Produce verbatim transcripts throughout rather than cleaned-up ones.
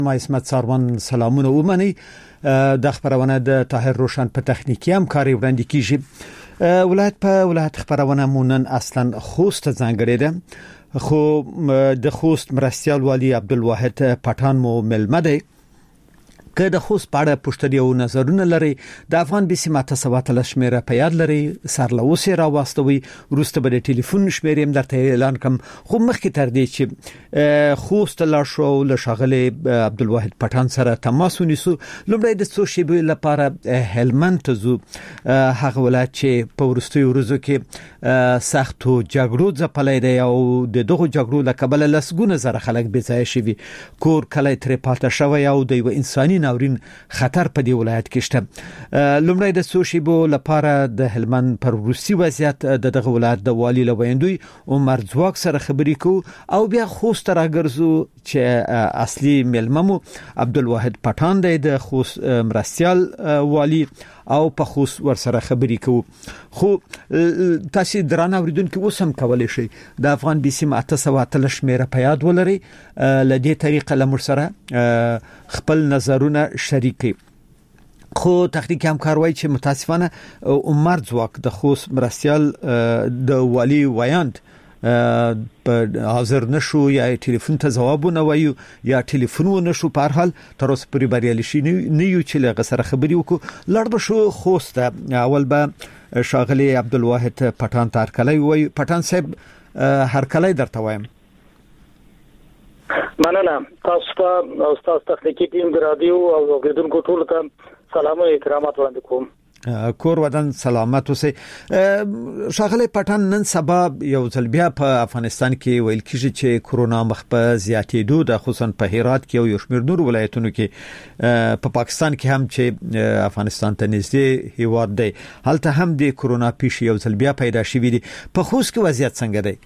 ما اسمت ساروان سلامونه ومني د خبرونه د طاهر روشن په تخنیکی همکاري وړاندې کیږي. ولایت په ولایت خبرونه مونن اصلا خوست ځانګړی ده، خو د خوست مرستیال والی عبدالواحد پټان مو ملمه دی که د خوست په اړه پوښتنې او نظرونه لري د افغان بي سي ماته سوات لشمیره په یاد لري سر له اوسه را واستوي وروسته به د ټلیفون شمیرې هم درته اعلان کوم. خو مخکې تر دې چې خوست لا شو له شغله عبدالواحد پټان سره تماس ونیسو، لومړی د څو شیبې لپاره هلمند ته ځو، هغه ولایت چې په ورستیو ورځو کې سختو جګړو ځپلې دی او د دغه جګړو له کبله لسګونه زره خلک بې ځایه شوي، کور کلی ترې پاتې شوی او د یو انساني ناورین خطر په دی ولایت کې شته. لومړی د سوشیبو لپاره د هلمند پر روسي وضعیت د دغه ولایت د والی لویندوی عمر ځواک سره خبرې کو او بیا خوست راګرځو چې اصلي ملممو عبدالواحد پټان دی د خوست مرستیال والی او په خوست ورسره خبرې کو. خو تاسو درانه اوریدونکو اوسم کولای شي د افغان بي سي ماته سوات لشمیره په یاد ولري، لدې طریقه لمر سره خپل نظرونه شریکي. خو تخنیکی همکاروي چې متاسفانه عمر ځواک د خوست مرستیال د والی ویاند په حاضر نشو یا ټلیفون ته جواب نه وایو یا ټلیفون و نشو، په هر حال تر اوسه پورې بریالي شي نه یو چې له غسر خبري وکړو. لړ به شو خوست اول به شاغلي عبدالواحد پټان تارکلای وای پټان صاحب هر کله درته وایم. مننه تاسو ته استاد تخنیکی ټیم د رادیو او اوریدونکو ټول ته سلام او احترامات وړاندې کوم. کور ودان سلامت اوسئ. شاغله پټان نن سبا یو ځل بیا په افغانستان کې ویل کیږي چې کورونا مخ په زیاتېدو د خصوصا په هرات کې او یو شمېر نور ولایتونو کې په پاکستان کې هم چې افغانستان ته نږدې هیواد دی هلته هم د کورونا پیښې یو ځل بیا پیدا شوې دي. په خوست کې وضعیت څنګه دی؟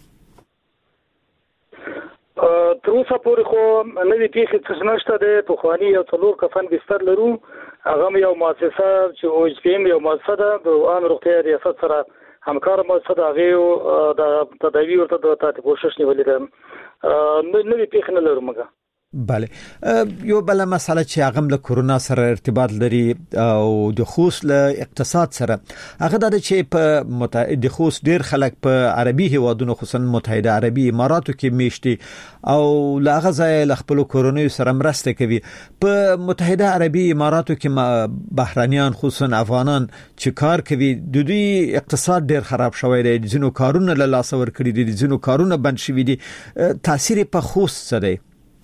تر اوسه پورې خو نوې پیښې څه نشته ده. په خواني یو څلور کفن بستر لرو، هغه یو مؤسسه چې او ایچ پی ایم یو مؤسسه ده د عام روغتیا ریاست سره همکار مؤسسه ده، هغه د تداوی ورته د تاسو کوشش نیولې ده. نوې پیښې نه لرو مګه. بله، یو بل مسله چې هغه له کورونا سره ارتباط لري او د خوست له اقتصاد سره هغه د چې په متحده خوست ډیر خلک په عربي هیوادونو خصوصا متحده عربي اماراتو کې میشتي او لاغه ځای له خپل کورونا سره مرسته کوي. په متحده عربي اماراتو کې بهرانيان خصوصا افغانان چې کار کوي د دوی اقتصاد ډیر خراب شوی دی، ځینو کارونه له لاس ور کړی دي، ځینو کارونه بند شوی دي. تاثیر په خوست سره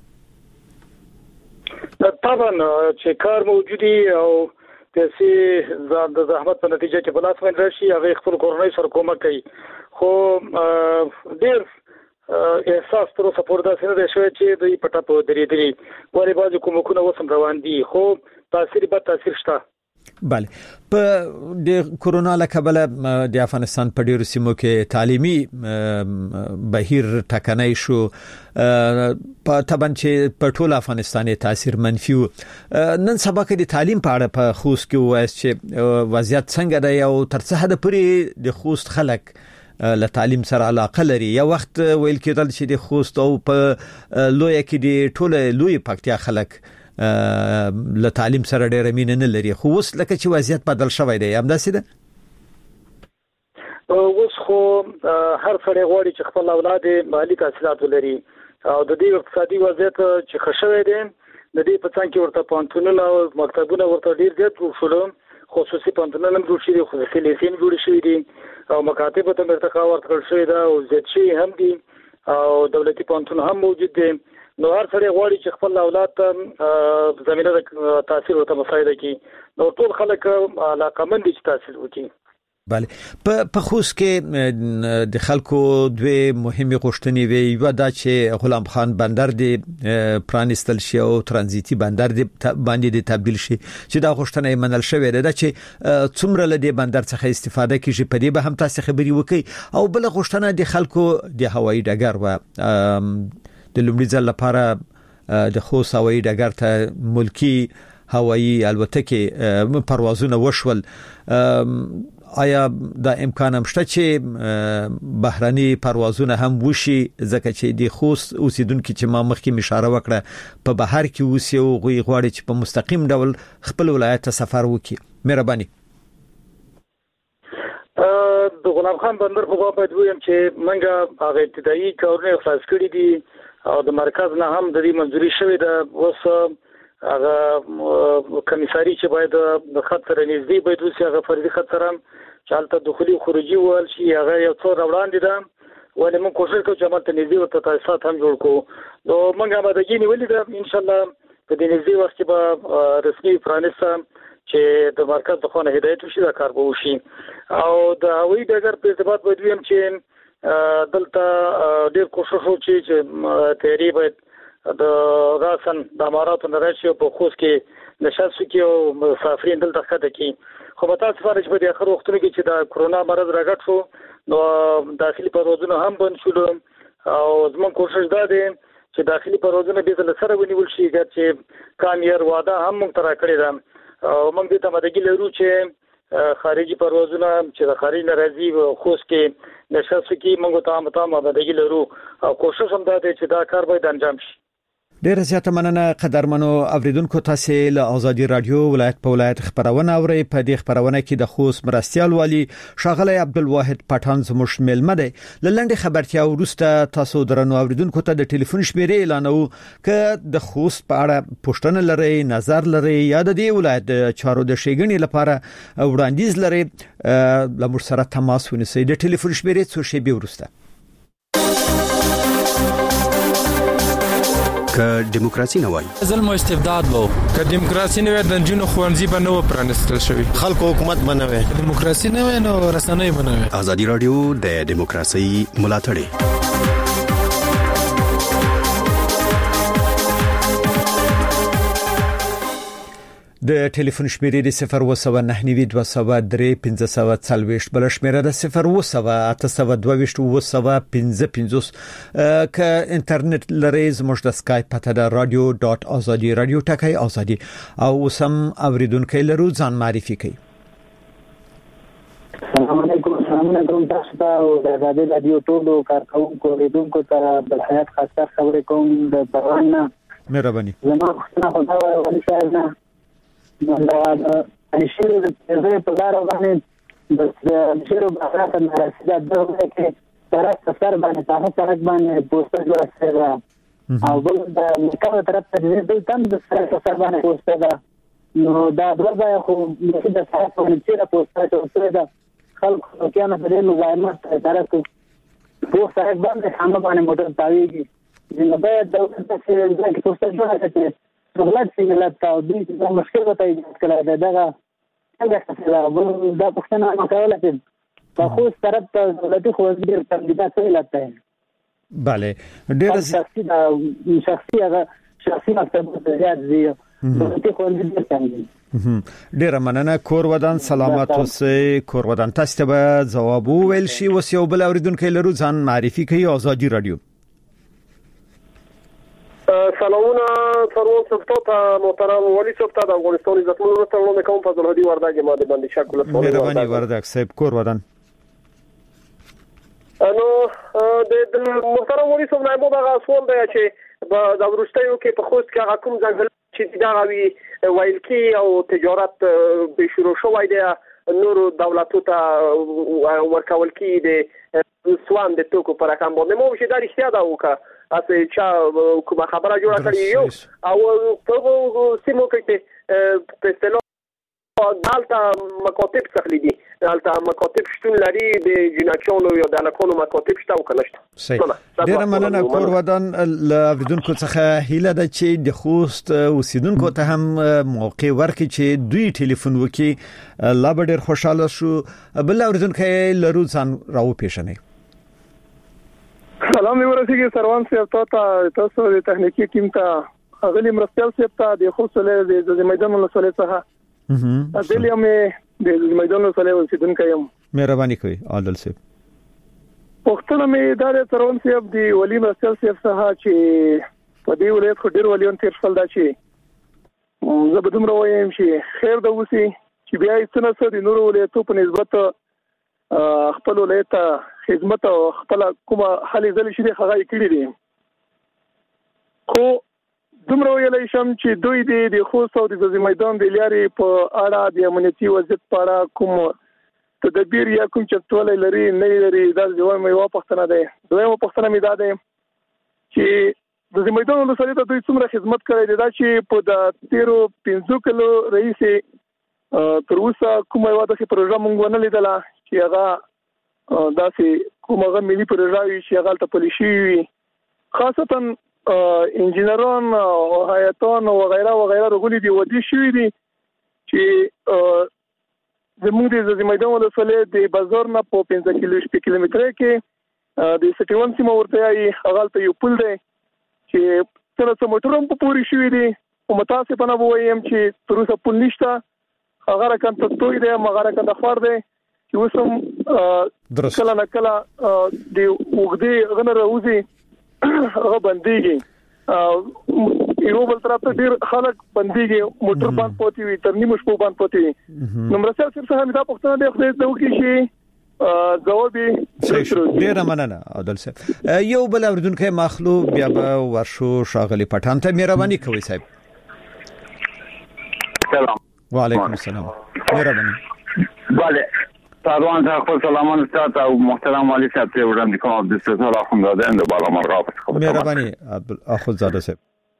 طبعا چې کار موجودي او پیسې ځان د زحمت په نتیجه کې بلاس باندې راشي هغه خپل کورنۍ سره کومک کوي. خو ډیر احساس تر اوسه پورې دا څنګه دی شوی چې د پټه په درې درې ولی بعضی کومکونه وسم روان دي، خو تاثیر به تاثیر شته. بله، په د کورونا له کبله د افغانستان په ډیرو سیمو کې تعلیمي بهیر ټکنۍ شو، په طبعا چې په ټول افغانستان تاثیر منفي و. نن سبا کې د تعلیم په اړه په خوست کې وایي چې وضعیت څنګه دی او تر څه حد پورې د خوست خلک له تعلیم سره علاقه لري؟ یو وخت ویل کېدل چې د خوست او په لوی کې د ټول لوی پکتیا خلک له تعلیم سره ډېر مینه نه لري، خو اوس لکه چې وضعیت بدل شوی دی همداسې ده. اوس خو هر سړی غواړي چې خپل اولاد مالي تحصیلات ولري او د دې اقتصادي وضعیت چې ښه شوی دی د دې په څنګ کې ورته پوهنتونونه او مکتبونه ورته ډېر زیات جوړ شول، خصوصي پوهنتونونه هم جوړ شوي دي، خصوصي لیسې هم جوړې شوي دي او مکاتب ته ارتقا ورکړل شوې ده او زیات شوي هم دي او دولتي پوهنتون هم موجود دي. نو هر سړی غواړي چې خپل اولاد ته زمينه د تحصیل ورته مساعده کړي، نو ټول خلک علاقمند دي چې تحصیل وکړي. بله، په خوست کې د خلکو دوه مهمه غوښتنې وي، یو دا چې غلام خان بندر دی پرانستل شي او ترانزیتي بندر دی باندې دی تبدیل شي چې دا غوښتنه منل شوې ده چې څومره له دې بندر څخه استفاده کیږي. په دې به هم تاسو خبري وکړي. او بل غوښتنه د خلکو د هوایي ډګر و د لومړي ځل لپاره د خوست هوایي ډګر ته ملکی هوایي الوتکې پروازونه وشول آیا دا امکان هم شته چې بهراني پروازونه هم وشي ځکه چې د خوست اوسیدونکو چې ما مخکې اشاره وکړه په بهر کې اوسي او غوي غواړي چې په مستقیم ډول خپل ولایت ته سفر وکړي. مهرباني. د غلام خان بندر په باب باید ویم چې منګه هغه ابتدایي کارونه خلاص کړي دي او د مرکز نه هم د دې منځوري شوې ده. اوس هغه کمیساري چې باید د خطر نږدې باید وسی هغه فردي خطر هم چالت دخولي خروجي ول شي هغه یو څو روان دي ده ولې موږ کوشش کوو چې عملته نږدې ورته تاسیسات هم جوړ کړو. نو موږ به د جینې ولې ده ان شاء الله په دې نږدې وخت کې به رسمي پرانیستم چې د مرکز د خونه هدایت وشي دا کار به وشي. او د هوایي ډګر په ارتباط باید ویم چې دلته ډېر کوشش وکړي چې تیاری باید د راسن د اماراتو نه راشي په خوست کې نشست وکړي او مسافرین دلته ښکته کړي. خو متاسفانه چې په دې اخر وختونو کې چې د کرونا مرض راغټ شو نو داخلي پروازونه هم بند شول او زموږ کوشش دا دی چې داخلي پروازونه به تل سره ونیول شي چې کامیار واده هم موږ ترا کړی ده او موږ دې ته مدګی لرو چې خارجي پروازونه چې د خارج ناراضي خوست کې نشست کې موږ ته هم ته مدګی لرو او کوشش هم دا دی چې دا کار باید انجام شي. ډیر زیاته مننه قدرمنو اوریدونکو تاسو له آزادي رادیو ولایت په ولایت خبرونه اوري. په دې خبرونه کې د خوست مرستيال والی شاغلی عبدالواحد پټان زموږ ملمه دی. لنډه خبرتیا ورسته تاسو درنو اوریدونکو ته د ټلیفون شمیرې اعلانو ک د خوست په اړه پوښتنه لري نظر لري یا د دې ولایت چارو د شیګنې لپاره وړاندیز لري لمر سره تماس ونیسئ. د ټلیفون شمیرې څو شی به ورسته که دیموکراسي نه وای ظلم او استبداد وو که دیموکراسي نه وای د جنونو خوانزي به نو پرانستل شوی خلکو حکومت بنوي دیموکراسي نه وای نو رسنۍ بنوي. آزادي رادیو د دیموکراسي ملاتړ د ټلیفون شمیرې د صفر و سو نه نوي دوه سو درې پنځه سو څلويشت بل شمیره د صفر و سو اته سو دوه ویشت و سو پنځه پنځوس ک انټرنیټ لري زموږ د سکایپ پته د رادیو ډاټ ازادي رادیو ټکای ازادي او سم اوریدونکو لرو ځان معرفي کوي. السلام علیکم السلام علیکم تاسو ته او د آزادي رادیو ټولو کارکونکو اوریدونکو ته د حیات خاصه خبرې کوم د پروانه. مهرباني. زما خپل خدای ولې شاهنه دا د شیرو د په لار باندې د شیرو بازار ته رسیدا دغه کې طرف سر باندې تاسو طرف باندې پوسټر جوړ شوی او بل د مکه طرف ته د تم د سر سر باندې پوسټر دا نو دا دغه خو د سر باندې چې پوسټر جوړ دا خلک کې نه د مزاحمت طرف په سر باندې هم باندې موټر تاویږي نو باید د دغه پوسټر جوړ کړي دولت څنګه تا د دې مشکل ته ایجاد کړی دا څنګه څنګه دا پښتنه مکوله چې په خو طرف ته دولتي خو ډیر کاندیدات ویلته bale ډیر شخصي دا شخصي هغه شخصي مکتب زیات دی دولتي خو ډیر څنګه ډیر مننه کور ودان سلامات اوسئ. کور ودان تاسو ته جواب ویل شي وسیو بل اوریدونکو لرو ځان معرفي کوي آزادي رادیو. سلامونه څلور سپتا محترم ولی سپتا د افغانستان عزتمن رسنۍ کوم فضل هدي وردګ ماده باندې شکل سلام مهرباني وردګ صاحب کور ودان نو د محترم ولی سپتا نایب د غاسون دی چې د ورستیو کې په خوست کې هغه کوم ځنګل چې دا غوي وایل کې او تجارت به شروع شوی دی نور دولتو ته ورکول کې د سوان د توکو پر رقم باندې مو چې دا رښتیا دا وکړه اسه چا کومه خبره جوړه کړی یو او په سیمو کې په اصطلاح دالته مکاتب څخه دي دالته مکاتب شتون لري د جناچونو یا د لکونو مکاتب شته او کنهشته. صحیح ډیر مننه کور ودان اوریدونکو څخه هیله ده چې د خوست اوسیدونکو ته هم موقع ورکړي چې دوی ټلیفون وکړي لا به ډیر خوشاله شو. بل اوریدونکو لرو ځان راو پیژنئ. سلام دی ورسیږي سروان صاحب ته تاسو د تخنیکی ټیم ته غلی مرستيال صاحب ته د خوصله د میدان مسولې څخه ا دې لیمه د میدان مسولې وسیدونکو یم. مهرباني کوي عادل صاحب. پښتون مې د سروان صاحب دی ولی مرستيال صاحب څخه چې په دې ولایت خو ډیر ولیون تیر شول دا چې زه به دومره وایم چې خیر د وسی چې بیا یې څنګه د نورو ولایتو په نسبت خپل ولایت خدمت او خپل کومه حالې ځلې شي هغه کړی دي خو دومره ویلای شم چې دوی د خوست او د ځاځي میدان د لارې په اړه د امنیتي وضعیت په اړه کوم تدبیر یا کوم چټولې لري نه لري دا ځواب مې واپښتنه ده دویمه پښتنه مې ده چې د ځاځي میدان ولسوالۍ ته دوی څومره خدمت کړی دی دا چې په د تیرو پنځو کلو رئیس تر اوسه کومه یو دغه پروژه مونږ ونه لیدله چې هغه داسې کومه ملي پروژه وي چې هغه ته پالیسي وي خاصتا انجینران او هیئتان او غیره او غیره رغولي دي ودی شوی دي چې زموږ د ځاځي میدان ولسوالۍ د بازار نه په پنځه کیلو شپږ کیلومتره کې د سټي ون سیمه ورته یې هغه ته یو پل دی چې سره څه موټرم په پوری شوی دي او متاسفانه وایم چې تر اوسه پل نشته هغه رقم ته توي دی هغه رقم د خور دی چې وسم کله نه کله د وګړي غنره راوځي هغه بنديږي یو بل طرف ته ډیر خلک بنديږي موټر باندې پوتي وي تر نیمه شپه باندې پوتي نو مرسته صرف هم دا پښتنه د خدای ته وکړي شي جواب ډیر مننه عادل صاحب یو بل اوردونکو مخلو بیا به ورشو شاغلی پټان ته مهرباني کوي صاحب سلام وعلیکم السلام مهرباني bale پروان صاحب خپل سلامونه ستاسو او محترم والي صاحب ته وړاندې کوم د استاد اخوندزاده د بالا مرغا په خبره مهرباني اخوندزاده صاحب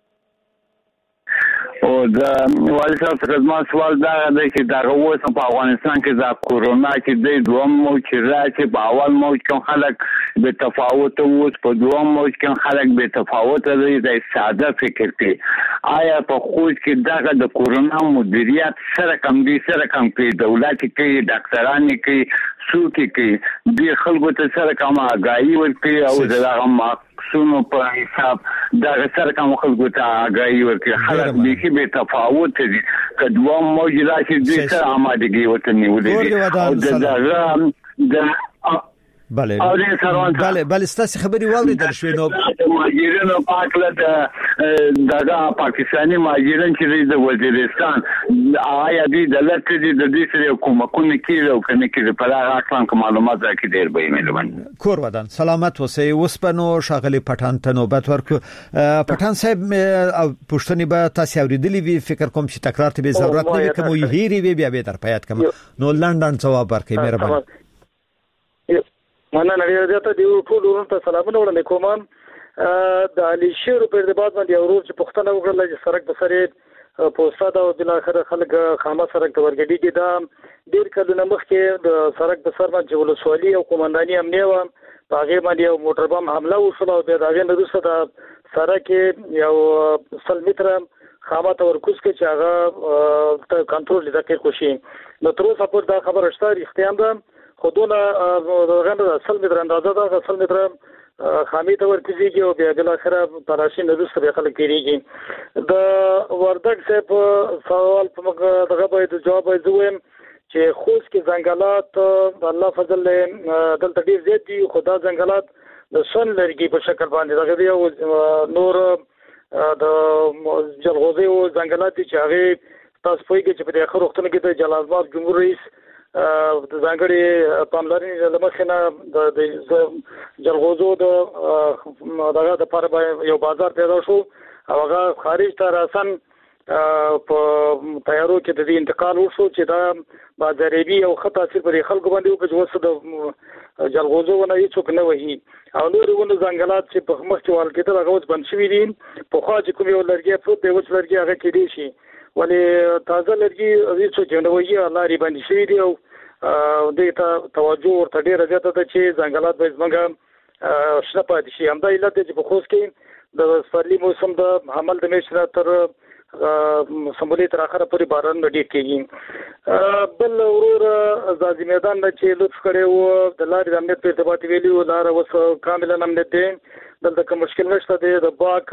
او د والي صاحب څخه زما سوال دا دی چې دا اوس په افغانستان کې د کورونا کې د دوم موج راځي په اول موج کې خلک به تفاوت اوس په دوم موج کې خلک به تفاوت لري د ساده فکر کې آیا په خوځ کې دغه د کورونا مدیریت سره کم دي سره کم کې دولت کې ډاکټران کې څوک کې د خلکو ته سره کوم آگاهي ورکړي او دغه ماکسونو په حساب دغه سره کوم خلکو ته آگاهي ورکړي خلک به به تفاوت دي کدوه موج راشي د سره آمادګي وته نیولې او دغه د بله بله بله ستاسو خبري واوریدل شوې نو ماجرینو پاکله د دغه پاکستاني ماجرین چې د وزیرستان آیا دې د لکه د دې سره کومکونه کیږي او کنه کیږي په هغه اړه کوم معلومات راکې ډیر به مهربان کور ودان سلامت اوسئ وسپنو شاغلی پټان ته نوبت ورکو پټان صاحب پښتني به تاسو اوریدلی وی فکر کوم چې تکرار ته به ضرورت نه وي کوم هېری وی بیا به در پیات کوم نو لندن جواب ورکړئ مهربان مننه ډیره ته دی ټول ورته سلامونه وړاندې کوم د علي شیر په ارتباط باندې اورور چې پښتنه وګړل چې سرک په سره په استاد او بل اخر خلک خامہ سرک ته ورګډي کې دا ډیر کله نمخ کې د سرک په سر باندې ولسوالي او قومنداني امنیه و هغه باندې یو موټر بم حمله وشوه او د هغه نرسته د سرک یو سل متر خامہ ته ورکوس کې چې هغه کنټرول لیدل کوشي نو تر اوسه پر دا خبر شته اختیام ده خودونه غنډه اصل متر اندازه ده اصل متر خامي ته ورکیږي او بیا د اخره تراشي نه دوسته به خلک کېږي د وردګ صاحب سوال په مګ دغه به جواب زویم چې خوست کې ځنګلات الله فضل دلته ډیر زیات دي خدا ځنګلات د سن لرګي په شکل باندې دغه دی او نور د جلغوزي او ځنګلات چې هغه تاسو په کې چې په اخر وختونو کې د جلال آباد جمهور رئیس د ځانګړي پاملرنې لمخې نه د جلغوزو د دغه د پر یو بازار پیدا شو او هغه خارج ته راسن په تیارو کې د انتقال وشو چې دا بازارېبي او خطا تاثیر پر خلکو باندې وکړي وسه د جلغوزو ونه هیڅوک نه وهي او نور ونه ځنګلات چې په مخ کې وال کېدل هغه اوس بند شوي دي په خوا چې کوم یو لرګي پروت دی اوس لرګي هغه کې دي شي ولې تازه لرګي هیڅوک نه وهي الله ری باندې شوي دي او دې ته توجه ورته ډیره زیاته ده چې ځنګلات به زمونږ شنه پاتې شي همدا علت دی چې په خوست کې د سپرلي موسم د حمل د میاشتې تر سمبولي تر اخره پورې باران ډیر کېږي بل ورور ځاځي میدان چې لطف کړي وو د لارې د امنیت په ارتباط ویلي و لار اوس کاملا امنیت دی دلته کوم مشکل نشته دی د باک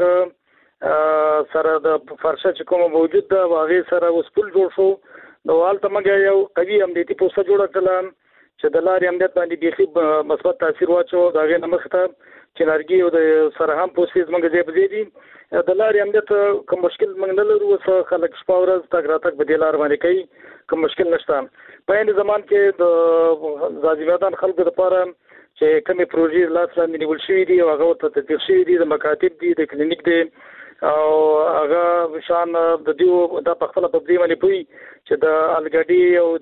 سره د فرشه چې کوم موجود ده هغه سره اوس پل جوړ شو نو حالت موږ یو قوي امنیتي پوسټ جوړ کړل چې د لارې امنیت باندې بيخي مثبت تاثیر واچو دا غي نمخته چې لارګي او د سره هم پوسټ موږ زیات دي د لارې امنیت کوم مشکل موږ نه لرو، څه خلک شپه ورځ تګ راتګ په دې لار باندې کوي، کوم مشکل نشته. په عین زمان کې د ځاځي میدان خلکو لپاره چې کومې پروژې لاس باندې نیول شوې دي او هغه ته تطبیق شوي دي، د مکاتب دي، د کلینیک دي، او هغه شان د دیو د پخپل په دې باندې پوي چې د الګډي او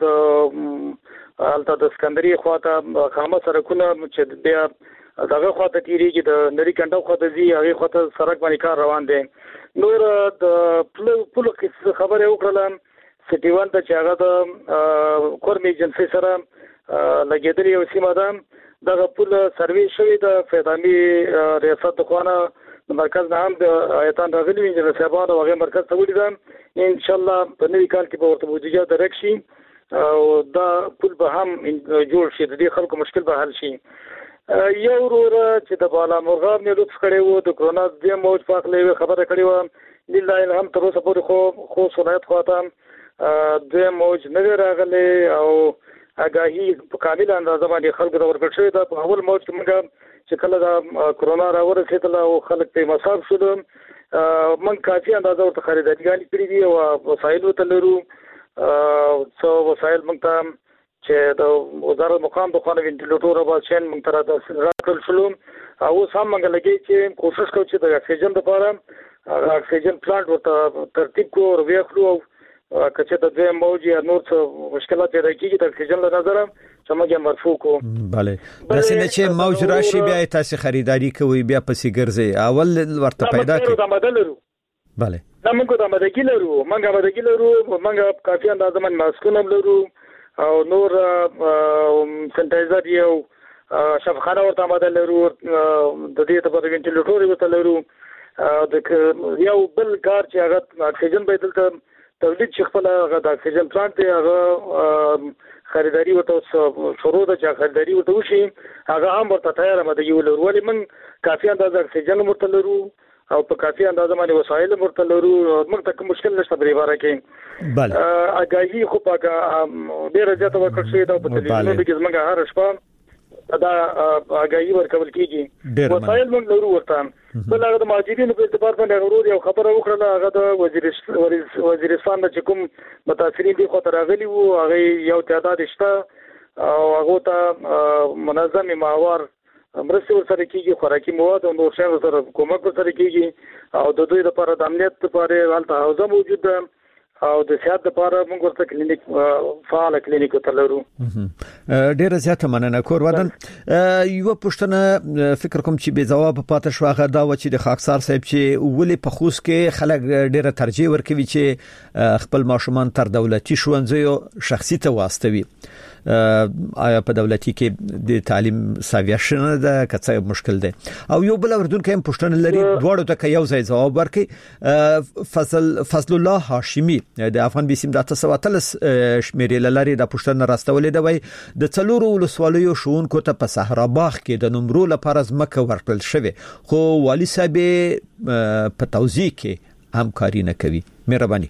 د الته د اسکندري خواته خامه سرکونه چې بیا دغه خواته تیریږي، د نری کنډو خواته ځي، هغه خواته سرک باندې کار روان دي. نور د پلو کې خبره وکړم سټي وان ته چې هغه د کورمي ایجنسي سره لګیدلی او سیمه ده، دغه پل سروي شوی د فیضامي ریاست خانه مرکز نه هم د آیتان راغلي انجنیر صاحبانو هغه مرکز ته ولیدم. ان شاء الله په نوي کال کې به ورته بودیجه درک شي او دا پل به هم جوړ شي، د دې خلکو مشکل به حل شي. یو ورور چې د بالا مرغاب نه لطف کړي وو د کرونا د موج پاکلې خبره کړې و، لله الحمد تر اوسه پورې خو خو صلاحیت خواته د موج نه راغلي او اګاهي په کامل اندازه باندې خلک د ورکړ شوی د په اول موج کې موږ چې کله د کرونا را ورسېدل او خلک په مصاب شول، من کافي اندازه ورته خریداري کړې دي او وسایل ورته لرو، څو وسایل موږ ته چې د وزارت مقام د خانه وینټیلیټور او باشن موږ ته راکړل شول او اوس هم موږ لګي چې کوشش کوو چې د اکسیجن لپاره اکسیجن پلانټ ورته ترتیب کو او بیا کړو، کچې د دوی موج یا نور څه مشکلات پیدا کیږي د اکسیجن له نظر چې موږ مرفوع کو. bale داسې نه چې موج راشي بیا تاسو خریداري کوي بیا پسې ګرځي، اول ورته پیدا کړئ. دا مدل لرو bale دا موږ د مدګی لرو، موږ مدګی لرو، موږ کافي اندازه من ماسکونه لرو او نور سنټایزر یو شفخانه ورته مدل لرو، د دې ته په وینټیلیټور ورته لرو، د یو بل کار چې هغه اکسیجن به دلته تولید چې خپل هغه د اکسیجن پلانټ دی هغه خریداري ورته شروع ده چې خریداري ورته وشي، هغه هم ورته تیار مده یو لرو، ولې موږ کافي اندازه اکسیجن ورته لرو او په کافي اندازه باندې وسایل ورته لرو، موږ ته کوم مشکل نشته په باره کې. bale اګاهي خو پاګه ډیر زیاته ورکړ شوی دا په تلویزیون کې زمونږ هر شپه دا اګاهي ورکول کیږي، وسایل موږ لرو ورته. بل هغه د مهاجرینو په اعتبار باندې غرور یو خبره وکړه، هغه د وزیرستان وزیرستان چې کوم متاثرین دي خو تر راغلي وو، هغه یو تعداد شته او هغه ته منظم ماوار مرسته ورسره کیږي، خوراکي مواد او نور شیان سره کومک ورسره کیږي او د دوی لپاره د امنیت لپاره حالت حوزه موجود ده او د صحت لپاره موږ ورته کلینیک فعال کلینیک تلرو. ډیره زیاته مننه کور ودان. یو پښتنه فکر کوم چې به جواب پاتې شو هغه دا و چې د خاکسار صاحب چې ولې په خوست کې خلک ډیره ترجیح ورکوي چې خپل ماشومان تر دولتي ښوونځیو شخصي ته واستوي، آیا په دولتي کې د تعلیم ساویه شنه ده کڅه مشکل ده؟ او یو بل اردن کې هم پښتنه لري دواړو ته یو ځای جواب ورکړي. فضل فضل الله هاشمي د افغان بیسیم د تاسو وتلس شمیرې لري د پښتنه راستولې دی د څلورو ولسوالیو شونکو ته په صحرا باغ کې د نمرو لپاره ځمکه ورکړل شوی، خو والي صاحب په توزیع کې همکاري نه کوي. مهرباني.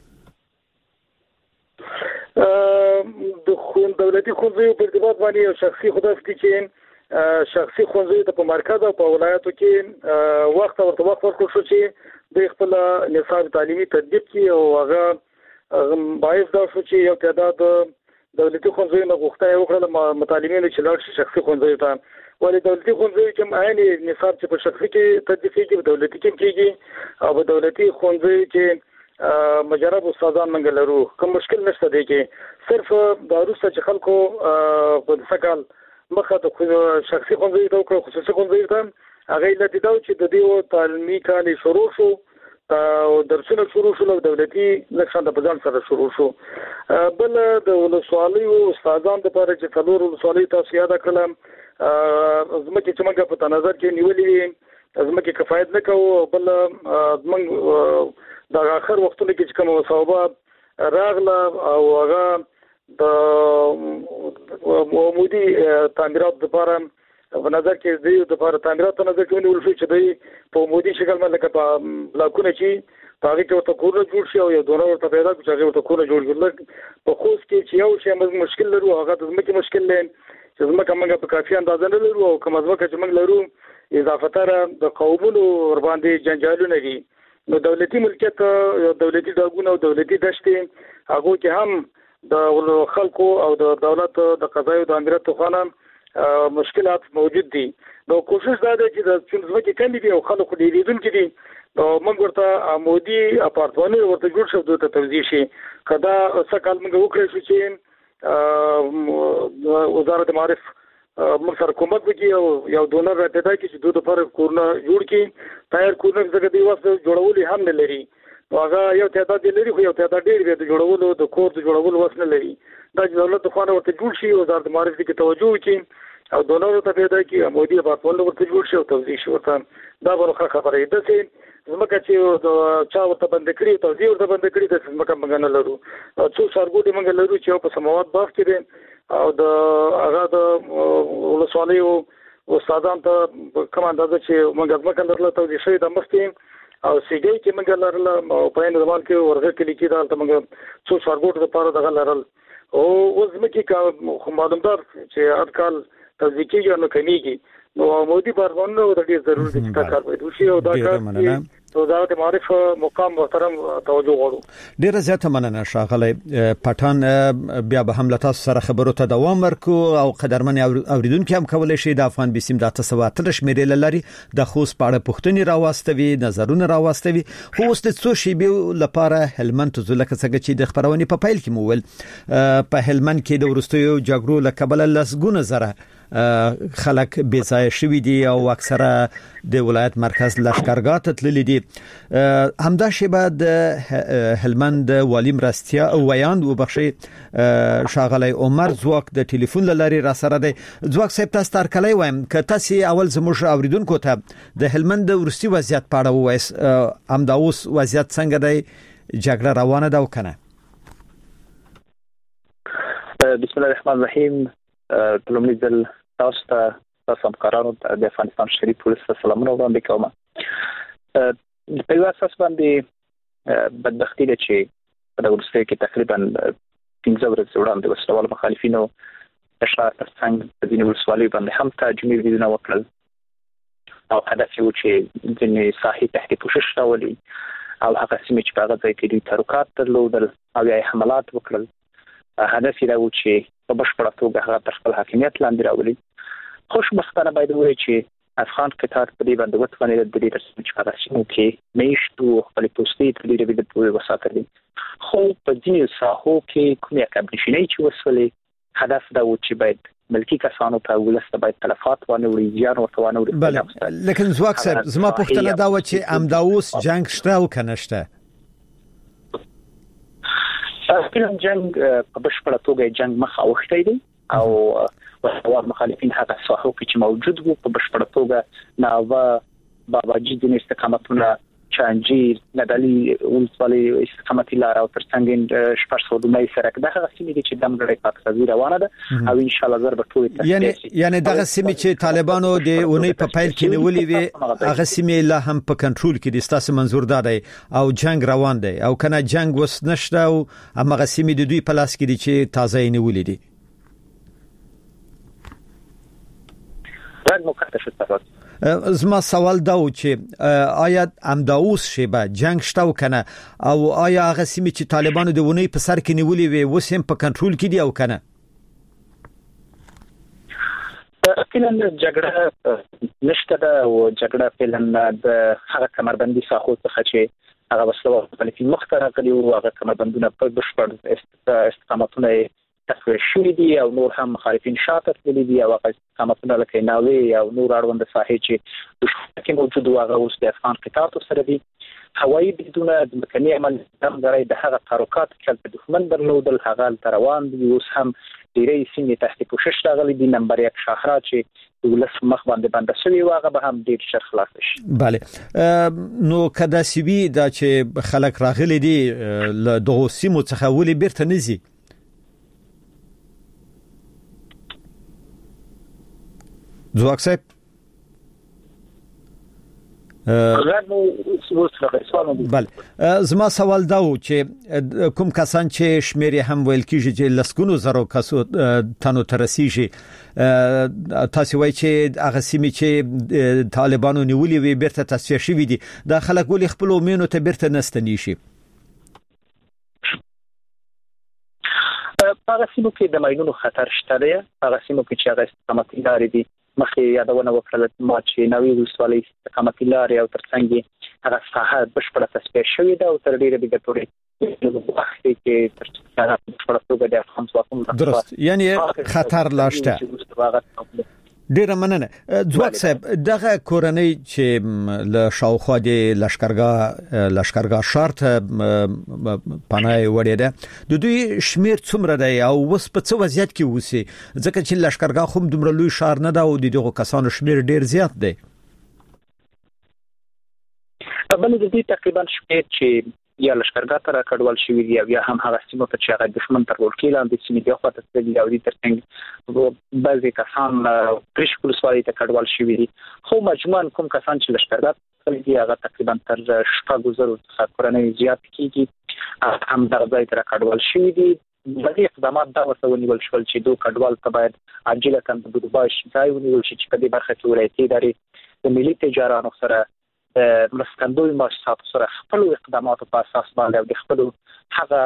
د خون دولتي ښوونځیو په ارتباط باندې یو شخصي خدای دي چې شخصي ښوونځیو ته په مرکز او په ولایتو کې وخت ورته وخت ورکړل شو چې د خپل نصاب تعلیمي تطبیق کړي او هغه باعث دا شو چې یو تعداد دولتي ښوونځیو نه غوښتنه وکړه متعلمینو چې لاړ شي شخصي ښوونځیو ته، ولې دولتي ښوونځیو کې عین نصاب چې په شخصي کې تطبیق کیږي په دولتي کې کیږي او په دولتي ښوونځیو کې مجرب استادان منګ لرو، کوم مشکل نشته دی کې صرف د روسه چې خلکو په سکال مخه د شخصي ښوونځیو ته او خصوصي ښوونځیو ته هغه لته دا چې د دې تعلیمي کال شروع شو او درسونه شروع شول او دولتي لکشن د بازار سره شروع شو. بل د ولسوالیو استادان د لپاره چې څلور ولسوالیو تاسو یاد کړم زمکه چې موږ په نظر کې نیولې زمکه کفایت نه کوو، بل موږ د اخر وختونو کې چې کوم وسوبه راغله او هغه د عمودي تعمیرات لپاره په نظر کې دی د لپاره تعمیرات په نظر کې ونیول شو چې دی په عمودي شکل باندې لکه په بلاکونه چې په هغه کې ورته کورونه جوړ شي او یو دونه ورته پیدا کړي چې هغه ورته کورونه جوړ کړي. په خوست کې چې یو شی موږ مشکل لرو هغه د ځمکې مشکل دی چې ځمکه موږ په کافي اندازه نه لرو او کوم ځمکه چې موږ لرو اضافه تر د قومونو ور باندې جنجالونه دي نو دولتي ملکیت دولتي داګونه او دولتي دشتې هغه کې هم د خلکو او د دولت د قضایي او د امنیت خانه مشکلات موجود دي. نو کوشش دا ده چې د څنګه کمی دي او خلکو ډیر لیدونکو دي نو موږ ورته عمودي اپارتمانونه ورته جوړ شو د توزیع شي کدا څه کال موږ وکړو چې وزارت معارف موږ سره کومک وکړي او یو ډونر راټیدا کی چې دوی لپاره کورونه جوړ کړي تایر کورونه څنګه دی واسه جوړولې هم نه لري نو هغه یو تعداد لري خو یو تعداد ډیر دی جوړولو د کور د جوړولو وسنه لري دا دولت خو نه ورته جوړ شي وزارت معارف کې توجه وکړي او دونر ته پیدا کی مودي په خپل ورته جوړ شو توزیع شو ورته دا ورخه خبره ده چې زمکه چې چا ورته بند کړی توزیع ورته بند کړی د زمکه موږ نه لرو څو سرګوټي موږ لرو چې په سماوات باغ کې او د هغه د ولسوالۍ او استادان ته کوم اندازه چې موږ زمکه لرله توزیع شوی د مستي او سیګي چې موږ لرله په ان زمان کې ورغه کې لیکي دا ته موږ څو سرګوټ لپاره دغه لرل او وزمکه کا معلومدار چې اټکل تذکیه یا نو کمیږي نو مودي پرونه د دې ضرورت دي چې کار وکړي شي او دا کار وزارت معارف مقام محترم توجه غواړو. ډیره زیاته مننه ښاغلی پټان بیا به هم له تاسو سره خبرو ته دوام ورکو او قدرمن اوریدونکو هم کولای شي د افغان بیسیم د تاسو اتلش میرل لري د خوست پاړه پښتني راوستوي نظرونه راوستوي خو اوس د څو شی به لپاره هلمند زلکه څنګه چې د خبرونې په پایل کې مول په هلمند کې د ورستیو جګړو لکبل لسګونه زره خلک بیځای شوی دي او اکثره د ولایت مرکز لشکرګاه ته تللی دي همدا شی بعد هلمند والی مرستیا او ویاند وبخشي شاغلی عمر زواک د ټلیفون لاري را سره دی زواک صاحب تاسو تر کله وایم ک تاسو اول زموږ اوریدونکو ته د هلمند ورستي وضعیت پاړه وایس همدا اوس وضعیت څنګه دی جګړه روانه ده وکنه. بسم الله الرحمن الرحیم. لومړی ځل تاسو ته تاسو همکارانو د افغانستان شریف پولیس سلامونه وړاندې کوم. په یو اساس باندې بدبختی ده چې په ورسته کې تقریبا پنځه ورځې وړاندې وسوال مخالفینو د شهر ترڅنګ د دیني ولسوالۍ باندې هم تهاجمي بریدونه وکړل او هدف یې و چې ځینې ساحې تحت پوښښ راولي او هغه سیمې چې په هغه ځای کې دوی تحرکات درلودل او یا حملات وکړل. هدف یې دا و چې په بشپړه توګه هغه تر خپل حاکمیت لاندې راولي. خوشبختانه باید ووایو چې افغان قطار په دې باندې وتوانېد د دې ترڅنګ چې هغه سیمو کې میشتو خپل پوستې تر ډېرې حده پورې وساتلې خو په ځینې ساحو کې کومې عقب‌نشینۍ چې وسولې هدف دا و چې باید ملکی کسانو ته ولسته باید تلفات وانه وړي زیان ورته وانه وړي. بله لیکن زواک صاحب زما پوښتنه دا و چې امداوس جنگ شته او کنه شته. اصلا جنگ په بشپړه توګه جنگ مخ اوښتی دی او وسوال مخالفین هغه ساحو کې چې موجود وو په بشپړه توګه ناوه باباجي د استقامتونه چانجیر ندالي ولسوالۍ استقامتي لار او ترڅنګ شپږ سوه دومره سرک دغه سیمې دي چې دمګړې پاکستان روانه ده او ان شاء الله زر به ټول یعنی یعنی دغه سیمې چې طالبانو د اونۍ په پایل کې نیولې وي هغه سیمې لا هم په کنټرول کې دي ستاسو منظور ده او جنگ روان دی او کنه جنگ وس نشته او هغه سیمې د دوی په لاس کې دي چې تازه نیولې دي. زما سوال دا و چې آیا امداوس شیبه جنگ شته وکنه او آیا هغه سیمې چې طالبانو د ونی په سر کې نیولې وي وسیم په کنټرول کې دی او کنه؟ فعلا جګړه نشته ده او جګړه فعلا د هغه کمربندي ساحو څخه چې هغه وسلو په لکه مختره کړي او هغه کمربندونه په بشپړ استقامتونه تفریح شوی دي او نور هم مخالفین شاته تللی دي او هغه استقامتونه لکه ناوی او نور اړوند ساحې چې د شوکې موجود او هغه اوس د افغان قطار سره دي. هوایي بریدونه د مکني عمل هم غړي د هغه تحرکات چې د دښمن درلودل هغه روان دي اوس هم ډیرې سیمې تحت پوښښ راغلي دي. نمبر یک شهرات چې ولس مخ باندې بند شوی واغه به هم ډیر شر خلاص شي. bale نو کدا سیوی دا چې خلک راغلي دي له دغه سیمو څخه ولې بیرته نزي؟ زواک صاحب بله زما سوال دا و چې کوم کسان چې شمیر هم ویل کیږي چې لسګونو زرو کسو تنو ترسیږي تاسو وایي چې هغه سیمې چې طالبانو نیولې وي بیرته تصفیه شوې دي دا خلک ولې خپل امینو ته بیرته نستنی شي هغه سیمو کې د ماینونو خطر شته دی هغه سیمو کې چې هغه استقامت لري دي مخکې یادونه وکړل ما چې نوې ولسوالۍ استقامت لري او ترڅنګ هغه ساحه بشپړه تصفیه شوې ده او تر ډیره به د ټولې وخت کې تر څو بشپړه توګه د افغان ځواکونو درست یعنی خطر لاشته ډیره مننه ځواک صاحب دغه کورنۍ چې له شاوخوا د لشکرګاه لشکرګاه شرط پناه وړي ده د دوی شمیر څومره دی او وس په څه وضعیت کې وسی ځکه چې لشکرګاه هم دومره لوی شهر نه ده او دغه کسانو شمیر ډیر زیات دی بل د دې تقریبا شمیر چې یا لشکرګاه تر کډوال شوی دی یا هم هغه سیمه ته چې هغه دښمن تر ورکی لاندې سیمه دی خو ته د یو دي ترڅنګ بعضی کسان پرش پولیسوالۍ ته کډوال شوی دي خو مجموعاً کوم کسان چې لشکرګاه دی هغه تقریبا تر شپږ زره څخه کورنۍ زیات کیږي هم د ځای تر کډوال شوی دي بعضی اقدامات دا ورته ونیول شول چې دوه کډوال ته باید عاجله کم د بودباش ځای ونیول شي چې په دې برخه کې ولایتي ادارې د ملي تجارانو سره مرستندوی مؤسسات سره خپل اقداماتو په اساس باندې او د خپل هغه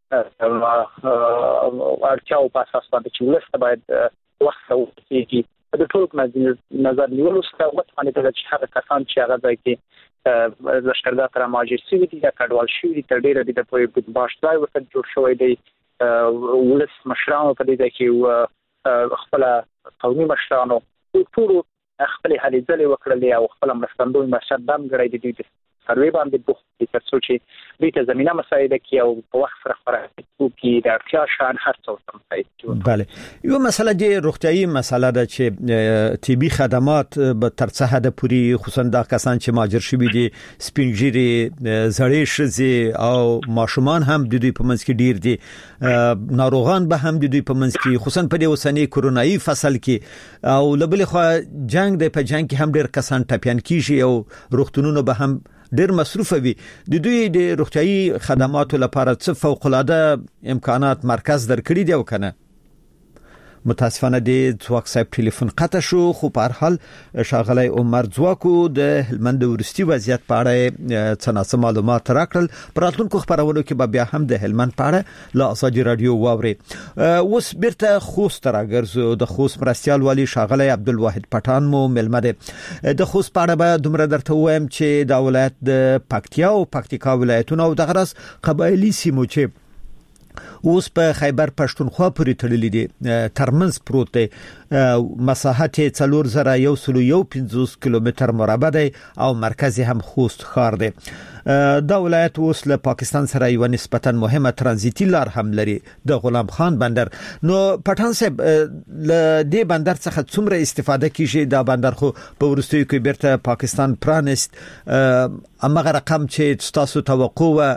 اړتیاو په اساس باندې چې ولست باید وخت او کېږي د ټول نظر نیولو سره وټمنه د چې هغه کسان چې هغه ځای کې لشکرګاه تر ماجر سوي دي یا کډوال شوي دي تر ډیره د په باش ځای ورته جوړ شوی دی ولست مشرانو په دې کې خپل قومي مشرانو ټول خپل هلي ځلې وکړلې او خپل مرستندوی مرشد دم غړي دي د سروي باندې بوخت تر څو چې دې ته زمينه مساعده کوي او په وخت سره خبره کوي د اړتیا شان هر څه سم بله یو مسله د روغتيایي مسله ده چې طبي خدمات به تر څه حد پوري خصوصا د کسان چې ماجر شوي دي سپینجيري زړې شزي او ماشومان هم د دوی په منځ کې ډیر دي ناروغان به هم د دوی په منځ کې خصوصا په دې اوسنۍ کورونایي فصل کې او لبل خو جنگ د په جنگ کې هم ډیر کسان ټپيان کیږي او روغتونونو به هم ډیر مصروف وي د دوی د روغتيایي خدماتو لپاره څه فوق العاده امکانات مرکز درکړي دی او کنه متاسفانه د ځواک صاحب ټلیفون قطع شو خو په هر حال شاغلی عمر ځواکو د هلمند ورستي وضعیت په اړه څنګه معلومات راکړل پراتونکو خبرونو کې به بیا هم د هلمند په اړه لا ازادي رادیو واوري اوس بیرته خوست راګرځو د خوست مرستيال والی شاغلی عبدالواحد پټان مو ملمه ده د خوست په اړه به دومره درته وایم چې د ولایت د پکتیا او پکتیکا ولایتونو او د غرس قبایلی سیمو چې اوس په خیبر پښتونخوا پورې تړلې دي ترمنځ پروت دی مساحت څلور زره یو سل یو پنځوس کیلومتر مربع دی او مرکز هم خوست ښار دی دا ولایت اوس له پاکستان سره یو نسبتا مهمه ترانزیتي لار هم لري د غلام خان بندر نو پټان صاحب له دې بندر څخه څومره استفاده کیږي دا بندر خو په ورستیو کې بیرته پاکستان پرانست امغه رقم چې تاسو توقع و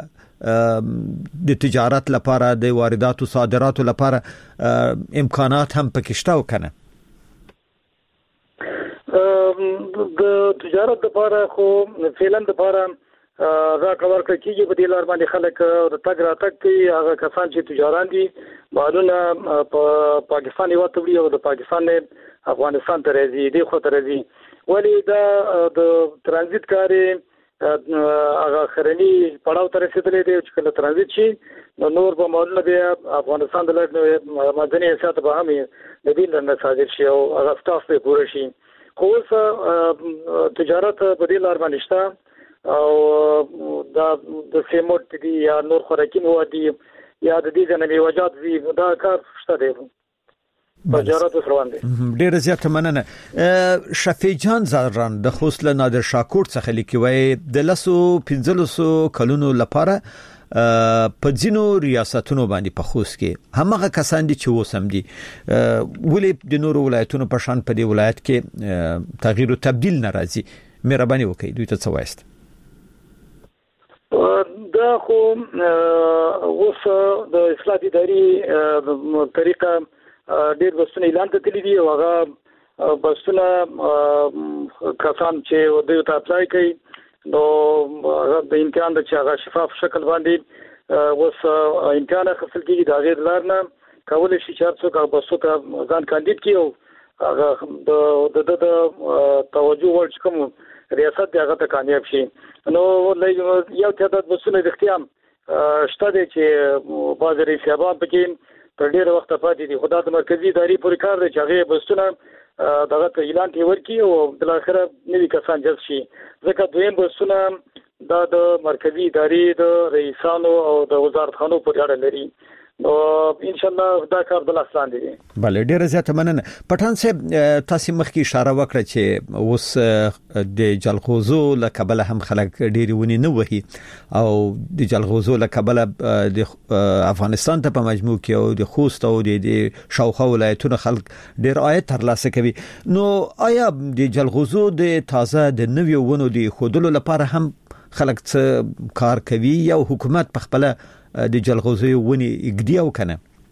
د تجارت لپاره د واردات او صادرات لپاره امکانات هم پکشته وکنه د تجارت لپاره خو فعلا لپاره راکور کېږي په دې لار باندې خلک د تګ راتګ کوي هغه کسان چې تجاران دي مالونه په پاکستان یو توړي او د پاکستان نه افغانستان ته راځي دی خو ته راځي ولی دا د ترانزیت کاری هغه خرني پړاو ته رسیدلې دي چې کله ترانزیت شي نو نور به مالونه بیا افغانستان د لږ مدني حیثیت به هم د دې نه صادر شي او هغه سټاف به پوره شي خو تجارت په دې لار باندې شته او دا د سیموت دي یا نور خوراکي مواد دي یا د دې جنبي وجات دي دا کار شته دی تجارت روان دي ډیر زیات مننه شفیع جان زران د خوسله نادر شاکور څخه لیکوي د لسو پنځلسو کلونو لپاره په ځینو ریاستونو باندې په خوست کې همغه کسان دي چې وسم دي ولې د نورو ولایتونو په شان په دې ولایت کې تغییر او تبديل ناراضي مهرباني وکړئ دوی ته څه وایست دا خو اوس د اصلاح اداري طریقه ډېر بسونه اعلان کړي دي او هغه بسونه کسان چې دوی ته اپلای کوي نو د امکان د چې هغه شفاف شکل باندې اوس امکان خپل کېږي د غیر لارنه کول شي چې څوک هغه بسوته ځان کاندید کیو هغه د د توجه ورچ کوم ریاست هغه ته کامیاب شي نو یو تعداد بسونه د اختیام شته دي چې بازاري سیابان پکې تر ډیره وخت پاتې دي خدای د مرکزی ادارې پورې کار دی چې هغه بسونه دغه ته اعلان کې ورکی او بل اخره نوی کسان جذب شي ځکه دویم بسونه د مرکزی ادارې د رئیسانو او د وزارت خانو پورې اړه لري نو ان شاء الله دا کار بل آسان دي. بله ډیره زیاته مننه. پټان صاحب تاسو مخکې اشاره وکړه چې اوس د جلغوزو له کبله هم خلک ډیری ونی نه وهي او د جلغوزو له کبله د افغانستان ته په مجموع کې او د خوست او د شاوخوا ولایتونو خلک ډیر عاید ترلاسه کوي. نو آیا د جلغوزو د تازه د نویو ونو د خودلو لپاره هم خلک څه کار کوي یا حکومت په خپل د جلغوزي ونی اګدي او کنه؟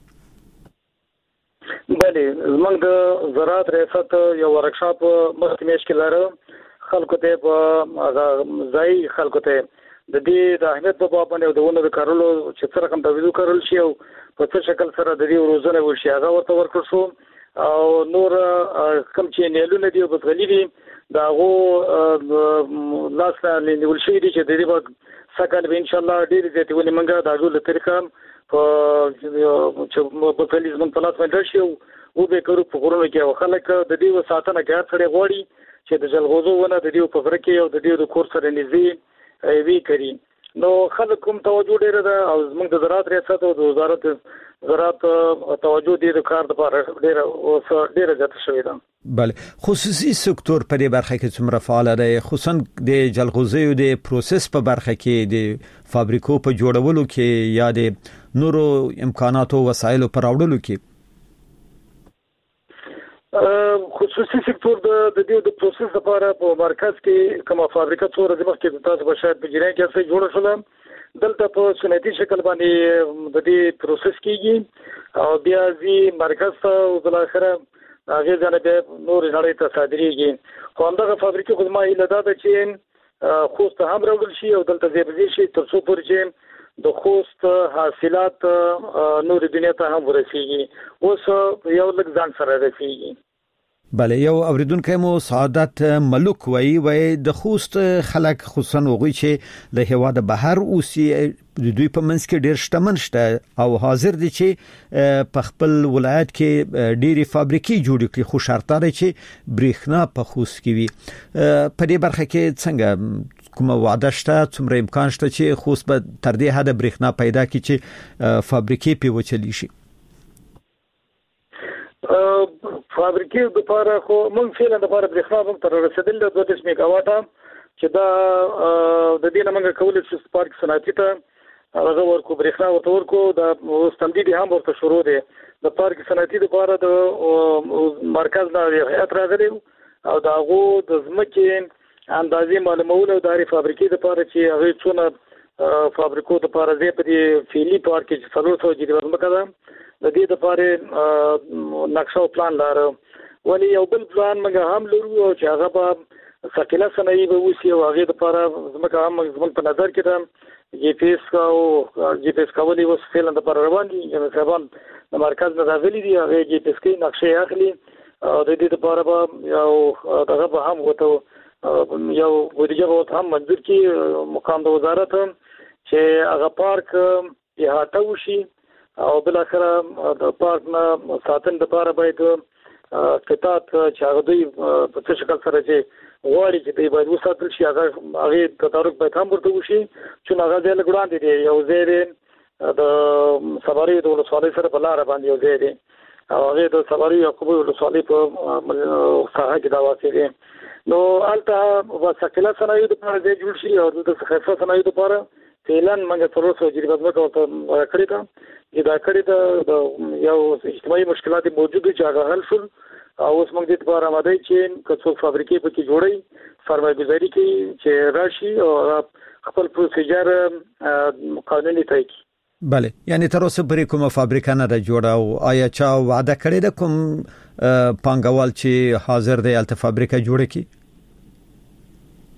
بله زمونږ د زراعت ریاست یو ورکشاپ مخکې میاشت کې لاره خلکو ته په ځای خلکو ته د دې د اهمیت په باب باندې د ونو د کارولو چې څه رقم تویدو کارول شي او په څه شکل سره د دې روزنه وشي هغه ورته ورکړ شو او نور کوم چې نیلونه دی په غلي دي دا غو لاس له نیول شي دي چې د دې سکل به ان شاء الله ډیر دې ته ونی منګه دا ټول طریقه په چې په پولیس من پلاس باندې شي او به کړو په غوړو کې خلک د دې وساتنه کې سره غوړي چې د جلغوزو ونه د دې په فرق او د دې د کور سره نږدې وی کړي نو خلک کوم توجه ډیره ده او زموږ د زراعت ریاست او د وزارت زراعت توجه دې د کار لپاره ډیره او ډیره زیاته شوې ده. بله خصوصي سکتور په دې برخه کې څومره فعال دی خصوصا د جلغوزیو د پروسس په برخه کې د فابریکو په جوړولو کې یا د نورو امکاناتو وسایلو پر راوړلو کې؟ خصوصي سکتور د دې د پروسس لپاره په مرکز کې کومه فابریکه څو ورځې مخکې تاسو به شاید په جریان کې څه جوړه شوه دلته په سنتي شکل باندې د دې پروسس کیږي او بیا زی مرکز ته بل اخره هغه ځنه به نور نړۍ ته صادرېږي خو همدغه فابریکې خو ما ایله دا ده چې خوست هم راوړل شي او دلته زیبزي شي تر څو پورې چې د خوست حاصلات نور دنیا ته هم ورسیږي اوس یو لږ ځان سره رسیږي. بله یو اوریدونکو مو سعادت ملک وای وای د خوست خلک خصوصا وغوي چې د هوا د بهر اوسي د دوی په منځ کې ډیر شتمن شته او حاضر دي چې په خپل ولایت کې ډيري فابریکې جوړ کړي خو شرط لري چې برېښنا په خوست کې وي. په دې برخه کې څنګه کومه وعده شته څومره امکان شته چې خوست به تر دې حد برېښنا پیدا کړي چې فابریکې په وچلی شي؟ فابریکې د لپاره خو موږ فعلا د لپاره برېښنا هم تر رسیدل د دوه میگا واټه چې دا د دې نه موږ کولای شو سپارک صنعتي ته هغه ورکو برېښنا ورته ورکو د استمدید هم ورته شروع دي د پارک صنعتي لپاره د مرکز نه هیئت راغلی او دا غو د ځمکې اندازې معلومول او د فابریکې لپاره چې هغه څونه فابریکو لپاره زی په دې فعلی پارک کې څلور سوه جریبه ځمکه ده د دې لپاره نقشه او پلان لاره ولی یو بل پلان موږ هم لرو او چې هغه په ثقيله صنایع به وسی او هغه لپاره زموږ هم زموږ په نظر کې ده جی پی ایس او جی پی ایس کولې وس فعلا د پر روان دي چې صاحبان د مرکز نه راغلي دي هغه جی پی ایس کې نقشه اخلي او د دې لپاره به یو دغه به هم وته یو ورجه وته هم منځور کې مقام د وزارت چې هغه پارک احاطه وشي او بل اخره د پارک نه ساتن د لپاره باید قطعات چې هغه دوی په څه شکل سره چې غواړي چې دوی باید وساتل شي هغه هغه تدارک باید هم ورته وشي چې هغه ځای له ګران دي یو ځای د سباري د ولسوالۍ سره په لار باندې یو ځای دی او هغه د سباري یعقوب ولسوالۍ په ساحه کې دا واقع دی نو البته وسکله صنایع د لپاره ځای جوړ شي او د خفه صنایع لپاره فعلا موږ څلور سوه جریبه ځمکه ورته کړې ده چې دا کړې ده یو اجتماعي مشکلات موجود دي چې هغه حل شول او اوس موږ دې لپاره آماده یو چې که څوک فابریکې پکې جوړي سرمایه‌ګذاري کوي چې راشي او خپل پروسیجر قانوني طی کړي. بله یعنی تر اوسه پرې کومه فابریکه نه ده جوړه او آیا چا وعده کړې ده کوم پانګوال چې حاضر دی الته فابریکه جوړه کړي؟